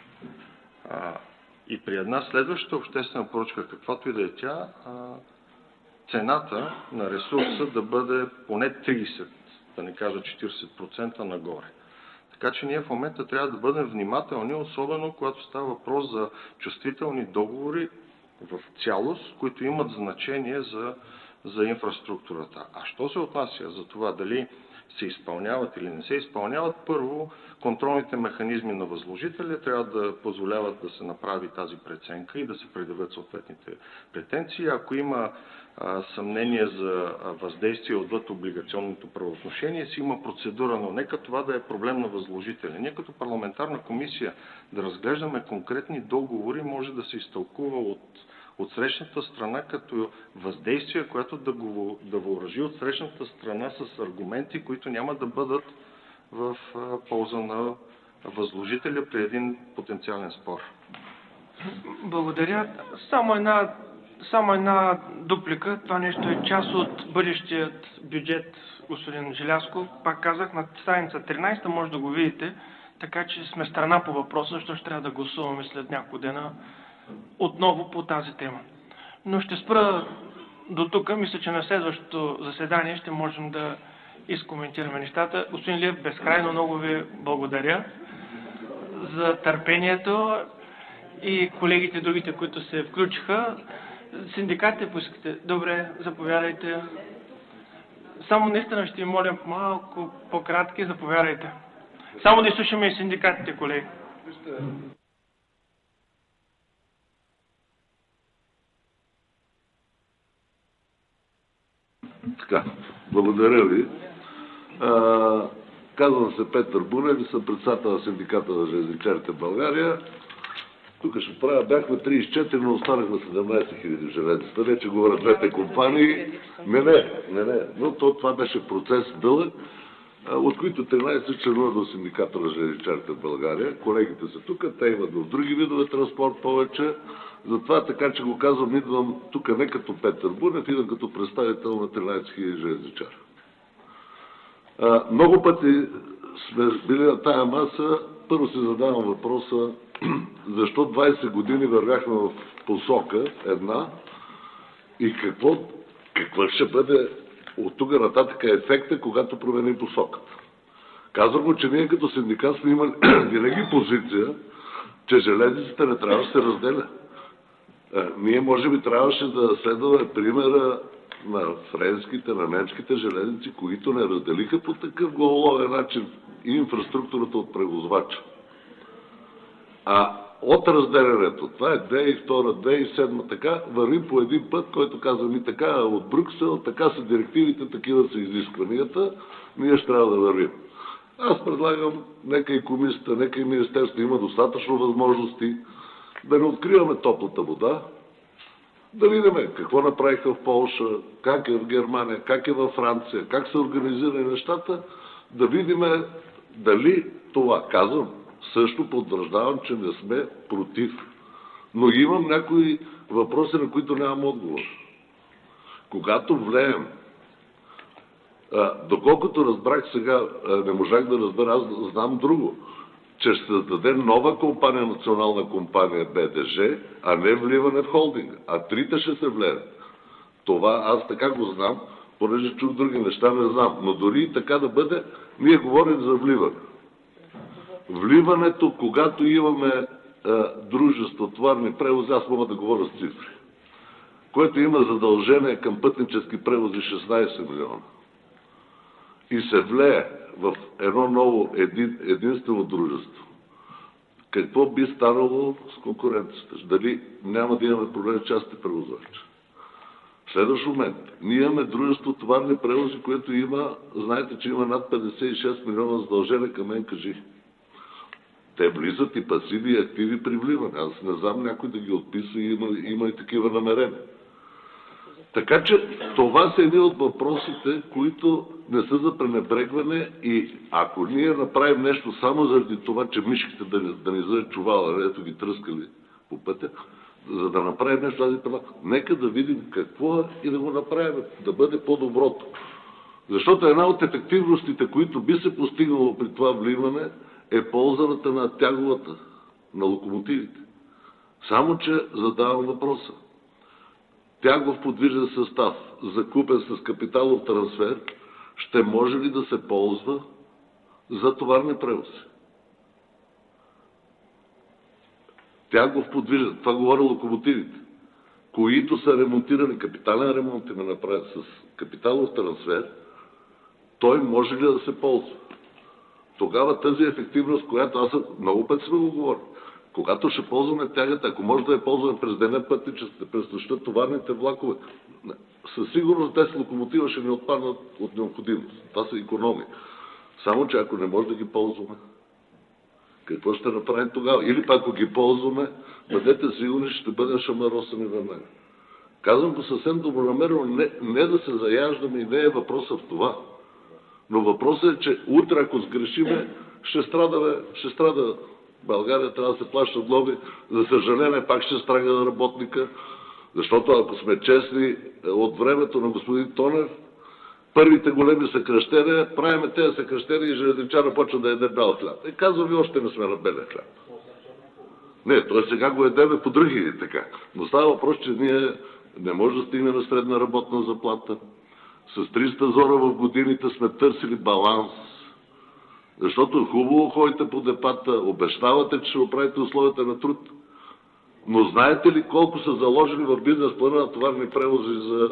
И при една следваща обществена поръчка, каквато и да е тя, цената на ресурса да бъде поне 30, да не кажа 40% нагоре. Така че ние в момента трябва да бъдем внимателни, особено когато става въпрос за чувствителни договори в цялост, които имат значение за инфраструктурата. А що се отнася за това дали се изпълняват или не се изпълняват, първо контролните механизми на възложителя трябва да позволяват да се направи тази преценка и да се предявят съответните претенции. Ако има съмнение за въздействие отвъд облигационното правоотношение, си има процедура, но нека това да е проблем на възложителя. Ние като парламентарна комисия да разглеждаме конкретни договори може да се изтълкува от срещната страна като въздействие, което да въоръжи от срещната страна с аргументи, които няма да бъдат в полза на възложителя при един потенциален спор. Благодаря. Само една дуплика. Това нещо е част от бъдещият бюджет, господин Желязков. Пак казах, на страница 13 може да го видите, така че сме страна по въпроса, защото ще трябва да гласуваме след няколко дена отново по тази тема. Но ще спра до тук. Мисля, че на следващото заседание ще можем да изкоментираме нещата. Господин Илиев, безкрайно много ви благодаря за търпението и колегите другите, които се включиха. Синдикатите поискате. Добре, заповядайте. Само наистина ще ви моля малко по-кратки, заповядайте. Само да изслушаме и синдикатите, колеги. Така, благодаря ви. Казвам се Петър Бунев и съм председател на синдиката на железничарите в България. Тук ще правя, бяхме 34, но останахме 17 000 железницата. Вече говорят двете компании. Не. Но това беше процес дълъг, от които 13 членува до синдиката на железничарите в България. Колегите са тук, те имат в други видове транспорт повече. Затова така, че го казвам, идвам тук не като Петър Бунев, идвам като представител на 13 000 железничари. Много пъти сме били на тая маса. Първо си задавам въпроса, защо 20 години вървяхме в посока една и какво ще бъде от тук нататък ефекта, когато променим посоката. Казвам го, че ние като синдикат сме имали винаги позиция, че железницата не трябва да се разделя. Ние може би трябваше да следваме примера на френските, на немските железници, които не разделиха по такъв главоловен начин и инфраструктурата от превозвача. А от разделянето, това е 2002, 2007, така, вървим по един път, който казвам и така от Брюксел, така са директивите, такива са изискванията, ние ще трябва да вървим. Аз предлагам, нека и комисията, нека и министерството има достатъчно възможности да не откриваме топлата вода, да видим какво направиха в Полша, как е в Германия, как е във Франция, как са организирани нещата, да видим дали това, казвам, също потвърждавам, че не сме против. Но имам някои въпроси, на които нямам отговор. Когато влеем, доколкото разбрах сега, не можах да разбера, аз знам друго, че ще създаде нова компания, национална компания БДЖ, а не вливане в холдинга. А трите ще се влеят. Това аз така го знам, понеже чух други неща, не знам. Но дори и така да бъде, ние говорим за вливане. Вливането, когато имаме дружество, товарни превози, аз мога да говоря с цифри, което има задължение към пътнически превози 16 милиона и се влее в едно ново единствено дружество, какво би станало с конкуренцията? Дали няма да имаме проблем с частните превозвачи? В следващ момент, ние имаме дружество товарни превози, което има, знаете, че има над 56 милиона задължения към НКЖ. Те влизат и пасиви и активи при вливане. Аз не знам някой да ги отписва и има и такива намерения. Така че това са едни от въпросите, които не са за пренебрегване и ако ние направим нещо само заради това, че мишките да ни вземат чувала, ето ги тръскали по пътя, за да направим нещо тази права, нека да видим какво е и да го направим, да бъде по-доброто. Защото една от ефективностите, които би се постигнало при това вливане, е ползаната на тяговата, на локомотивите. Само, че задавам въпроса. Тягов подвижен състав, закупен с капиталов трансфер, ще може ли да се ползва за товарни превози? Тягов подвижен, това говоря локомотивите, които са ремонтирани, капитален ремонт има направен с капиталов трансфер, той може ли да се ползва? Тогава тази ефективност, която аз много пъти сме го говорил, когато ще ползваме тягата, ако може да я ползваме през деня пътническите, през нощта товарните влакове, със сигурност тези локомотива ще ни отпаднат от необходимост. Това са икономии. Само, че ако не може да ги ползваме, какво ще направим тогава? Или пак ако ги ползваме, бъдете сигурни, ще бъдем шамаросани на мен. Казвам го съвсем добронамерено, не да се заяждаме и не е въпросът в това. Но въпросът е, че утре, ако сгрешиме, ще страда България, трябва да се плащат глоби. За съжаление, пак ще страда работника, защото ако сме честни, от времето на господин Тонев, първите големи съкращения, правиме тези съкращения и железничара почва да яде бял хляб. И казвам ви, още не сме на белия хляб. Не, той сега го едеме по други така. Но става въпрос, че ние не може да стигнем средна работна заплата. С 300 зора в годините сме търсили баланс. Защото хубаво ходите по депата, обещавате, че ще оправите условията на труд. Но знаете ли колко са заложили в бизнес плана на товарни превози за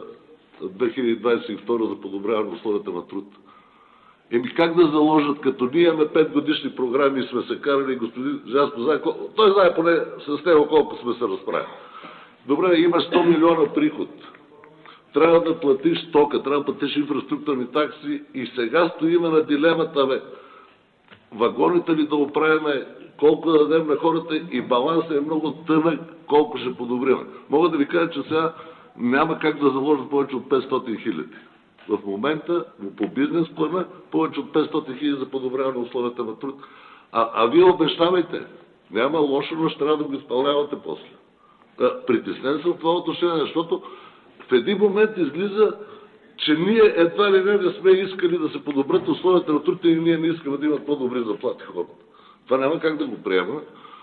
2022 за подобряване на условията на труд? Еми как да заложат, като ние имаме 5 годишни програми и сме се карали, господин Жаско знае, той знае поне с него колко сме се разправили. Добре, има 100 милиона приход. Трябва да платиш тока, трябва да платиш инфраструктурни такси и сега стоиме на дилемата, вагоните ли да оправяме, колко да дадем на хората и балансът е много тънък, колко ще подобриме. Мога да ви кажа, че сега няма как да заложат повече от 500 хиляди. В момента по бизнес плана повече от 500 хиляди за подобряване на условията на труд. А вие обещавайте. Няма лошо, но ще трябва да го изпълнявате после. Притеснен съм в това отношение, защото в един момент излиза, че ние едва ли не сме искали да се подобрят условията на труд и ние не искаме да имат по-добри заплати хората. Това няма как да го приема.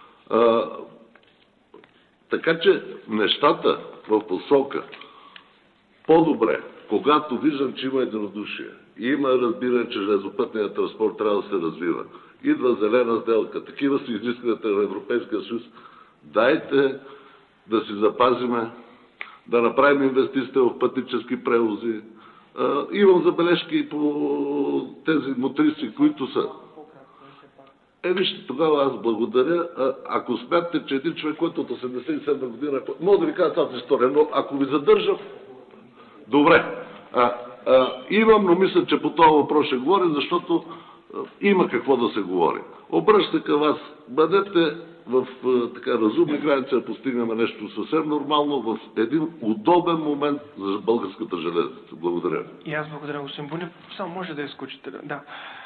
Така че нещата в посока по-добре, когато виждам, че има единодушие и има разбиране, че железопътният транспорт трябва да се развива, идва зелена сделка, такива са изискванията на Европейския съюз, дайте да си запазиме, да направим инвестиция в пътнически превози. Имам забележки по тези мотриси, които са. Вижте, тогава аз благодаря. Ако смятате, че един човек, който от 87 година, мога да ви кажа тази история, но ако ви задържам, добре. Имам, но мисля, че по този въпрос ще говоря, защото има какво да се говори. Обръща към вас, бъдете в така разумни граници да постигнем нещо съвсем нормално в един удобен момент за българската железница. Благодаря. И аз благодаря, господин Бунев. Само може да изключите. Да.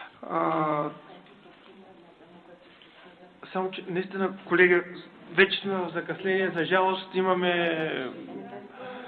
Само, че наистина, колеги, вече сме в закъснение. За жалост имаме...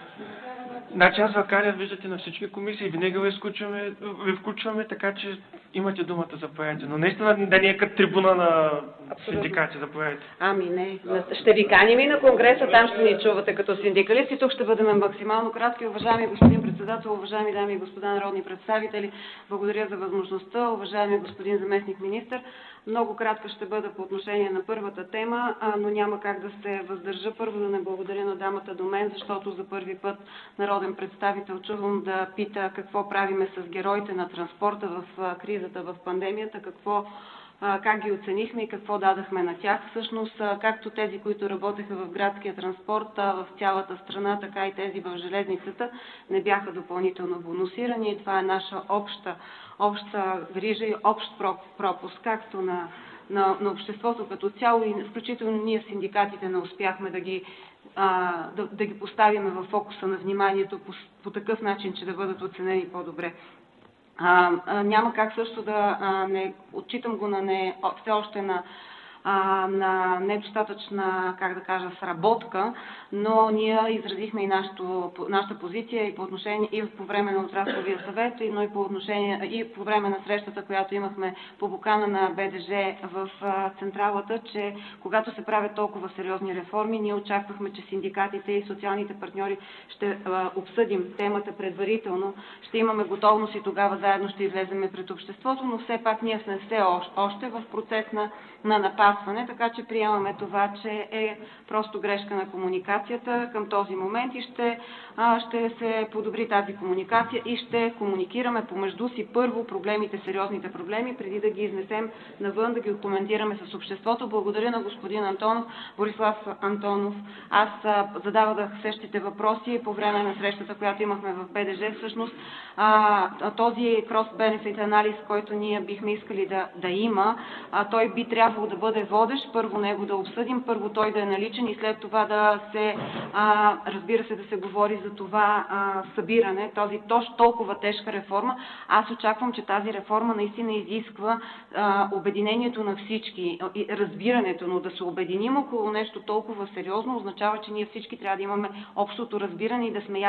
Значи аз вакария, виждате, на всички комисии. Винаги ви включваме, така че Имате думата, заповядайте, но наистина да не е като трибуна на синдикати, заповядайте. Ами не, ще ви каним и на Конгреса, там ще ни чувате като синдикалисти, тук ще бъдем максимално кратки. Уважаеми господин председател, уважаеми дами и господа народни представители, благодаря за възможността. Уважаеми господин заместник министър, много кратка ще бъда по отношение на първата тема, но няма как да се въздържа. Първо да не благодаря на дамата до мен, защото за първи път народен представител чувам да пита какво правиме с героите на транспорта в кризата, в пандемията, как ги оценихме и какво дадахме на тях. Всъщност, както тези, които работеха в градския транспорт в цялата страна, така и тези в железницата, не бяха допълнително бонусирани. И това е наша обща грижа и общ пропуск, както на обществото като цяло и включително ние синдикатите не успяхме да ги поставим в фокуса на вниманието по такъв начин, че да бъдат оценени по-добре. Няма как също да не отчитам го все още на недостатъчна, сработка, но ние изразихме и нашата позиция и по отношение и по време на отрасловия съвет, но и по време на срещата, която имахме по покана на БДЖ в централата, че когато се правят толкова сериозни реформи, ние очаквахме, че синдикатите и социалните партньори ще обсъдим темата предварително, ще имаме готовност и тогава заедно ще излеземе пред обществото, но все пак ние сме все още в процес на напасване, така че приемаме това, че е просто грешка на комуникацията към този момент и ще се подобри тази комуникация и ще комуникираме помежду си първо сериозните проблеми, преди да ги изнесем навън, да ги коментираме с обществото. Благодаря на господин Борислав Антонов. Аз задавах същите въпроси по време на срещата, която имахме в БДЖ. Всъщност този cross-benefit анализ, който ние бихме искали да има, той би трябвало да бъде водещ, първо него да обсъдим, първо той да е наличен и след това разбира се, да се говори за това събиране, този толкова тежка реформа. Аз очаквам, че тази реформа наистина изисква обединението на всички и разбирането, но да се обединим около нещо толкова сериозно означава, че ние всички трябва да имаме общото разбиране и да сме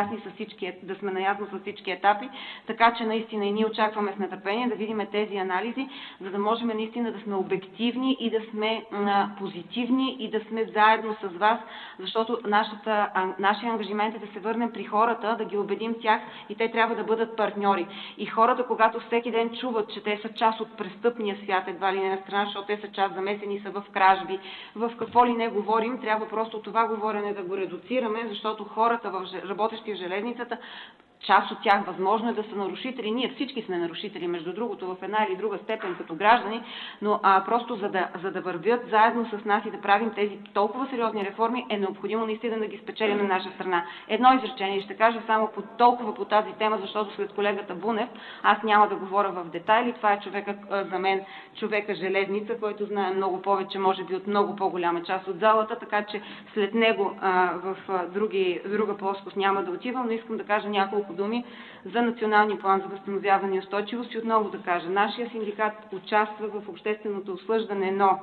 наясно с всички етапи, така че наистина и ние очакваме с нетърпение да видим тези анализи, за да можем наистина да сме обективни и да сме позитивни и да сме заедно с вас, защото нашия ангажимент е да се върнем при хората, да ги убедим тях и те трябва да бъдат партньори. И хората, когато всеки ден чуват, че те са част от престъпния свят, едва ли не на страна, защото те са част, замесени са в кражби, в какво ли не говорим, трябва просто това говорене да го редуцираме, защото хората, работещи в железницата, част от тях възможно е да са нарушители. Ние всички сме нарушители, между другото, в една или друга степен като граждани, но просто за да вървят заедно с нас и да правим тези толкова сериозни реформи, е необходимо наистина да ги спечелим на наша страна. Едно изречение ще кажа само по тази тема, защото след колегата Бунев аз няма да говоря в детайли. Това е за мен човека железница, който знае много повече, може би от много по-голяма част от залата, така че след него в друга плоскост няма да отивам, но искам да кажа няколко думи за Националния план за възстановяване и устойчивост и отново да кажа, нашия синдикат участва в общественото обсъждане, но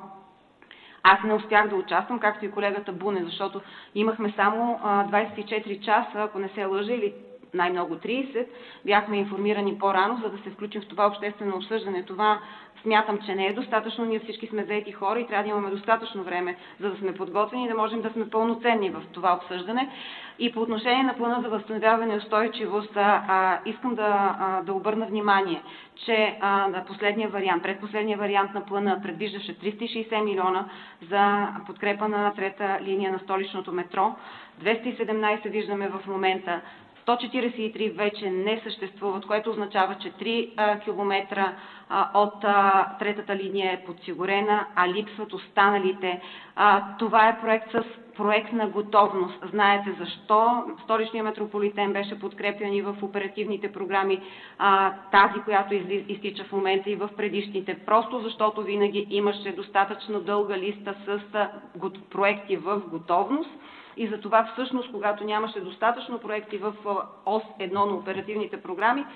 аз не успях да участвам, както и колегата Буне, защото имахме само 24 часа, ако не се лъжа, или най-много 30, бяхме информирани по-рано, за да се включим в това обществено обсъждане. Това смятам, че не е достатъчно. Ние всички сме заети хора и трябва да имаме достатъчно време, за да сме подготвени и да можем да сме пълноценни в това обсъждане. И по отношение на плана за възстановяване и устойчивост, искам да обърна внимание, че предпоследния вариант на плана предвиждаше 360 милиона за подкрепа на трета линия на столичното метро. 217 виждаме в момента. 143 вече не съществуват, което означава, че 3 километра от третата линия е подсигурена, а липсват останалите. Това е проект с проектна готовност. Знаете защо столичният метрополитен беше подкрепен и в оперативните програми, тази, която изтича в момента и в предишните. Просто защото винаги имаше достатъчно дълга листа с проекти в готовност, И за това всъщност, когато нямаше достатъчно проекти в ОС 1 на оперативните програми,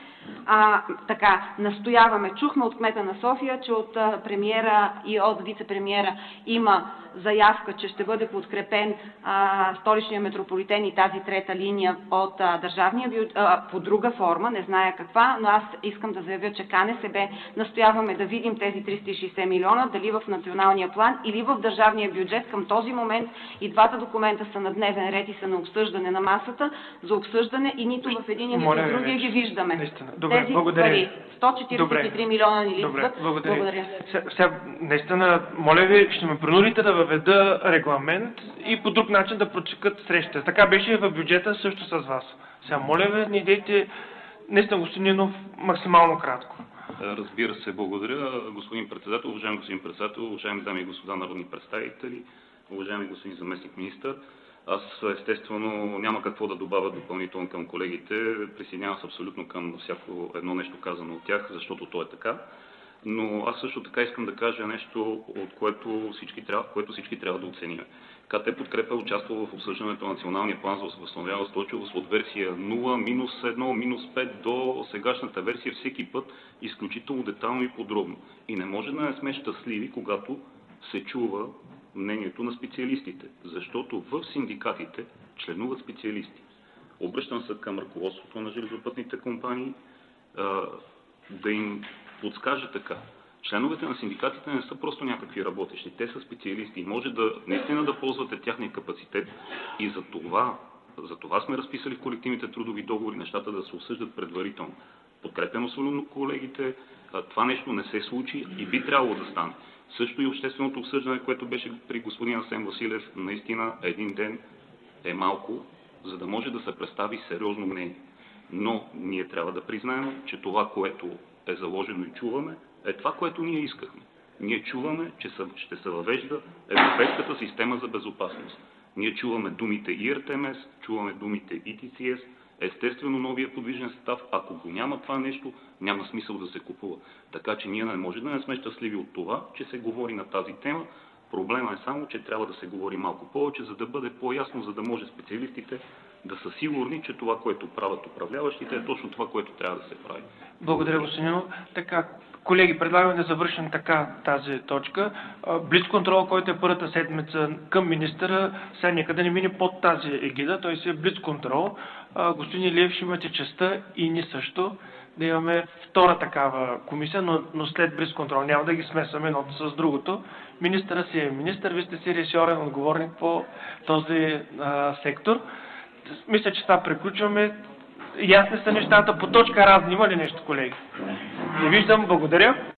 настояваме. Чухме от кмета на София, че от премиера и от вице-премиера има заявка, че ще бъде подкрепен столичния метрополитен и тази трета линия от държавния бюджет по друга форма, не зная каква, но аз искам да заявя, че КНСБ настояваме да видим тези 360 милиона, дали в националния план или в държавния бюджет. Към този момент и двата документа са на дневен ред и са на обсъждане на масата, за обсъждане и нито в един, нито в другия ги виждаме. Наистина. Добре, тези благодаря. пари, 143 милиона ни липсват. Добре, благодаря. Благодаря. Наистина, моля ви, ще ме принудите да въведа регламент и по друг начин да протекат срещите. Така беше и в бюджета също с вас. Сега, моля ви, не дейте, наистина, господин Нинов, максимално кратко. Разбира се, благодаря. Господин председател, уважаеми господин председател, уважаеми дами и господа народни представители, уважаеми господин заместник министър. Аз естествено няма какво да добавя допълнително към колегите. Присъединявам се абсолютно към всяко едно нещо казано от тях, защото то е така. Но аз също така искам да кажа нещо, от което всички трябва да оценим. КТ Подкрепа участва в обсъждането на Националния план за възстановяване и устойчивост от версия 0, -1, -5 до сегашната версия всеки път изключително детайлно и подробно. И не може да не сме щастливи, когато се чува мнението на специалистите, защото в синдикатите членуват специалисти. Обръщам се към ръководството на железопътните компании да им подскаже така. Членовете на синдикатите не са просто някакви работещи, те са специалисти и може да наистина да ползвате тяхния капацитет и за това сме разписали в колективните трудови договори нещата да се обсъждат предварително. Подкрепям абсолютно колегите, това нещо не се случи и би трябвало да стане. Също и общественото обсъждане, което беше при господин Асен Василев, наистина един ден е малко, за да може да се представи сериозно мнение. Но ние трябва да признаем, че това, което е заложено и чуваме, е това, което ние искахме. Ние чуваме, че ще се въвежда Европейската система за безопасност. Ние чуваме думите ERTMS, чуваме думите ETCS, естествено новия подвижен състав. Ако го няма това нещо, няма смисъл да се купува. Така че ние не може да не сме щастливи от това, че се говори на тази тема. Проблема е само, че трябва да се говори малко повече, за да бъде по-ясно, за да може специалистите да са сигурни, че това, което правят управляващите, е точно това, което трябва да се прави. Благодаря, господин. Така, колеги, предлагам да завършим така тази точка. Блицконтрол, който е първата седмица към министъра, сега никъде не мине под тази егида, той си е блицконтрол. Господин Илиев, ще имате честта и ние също да имаме втора такава комисия, но след блицконтрол. Няма да ги смесваме едното с другото. Министъра си е министър, вие сте си ресорен отговорник по този сектор. Мисля, че това приключваме. Ясни са нещата. По точка разни има ли нещо, колеги? Не виждам. Благодаря.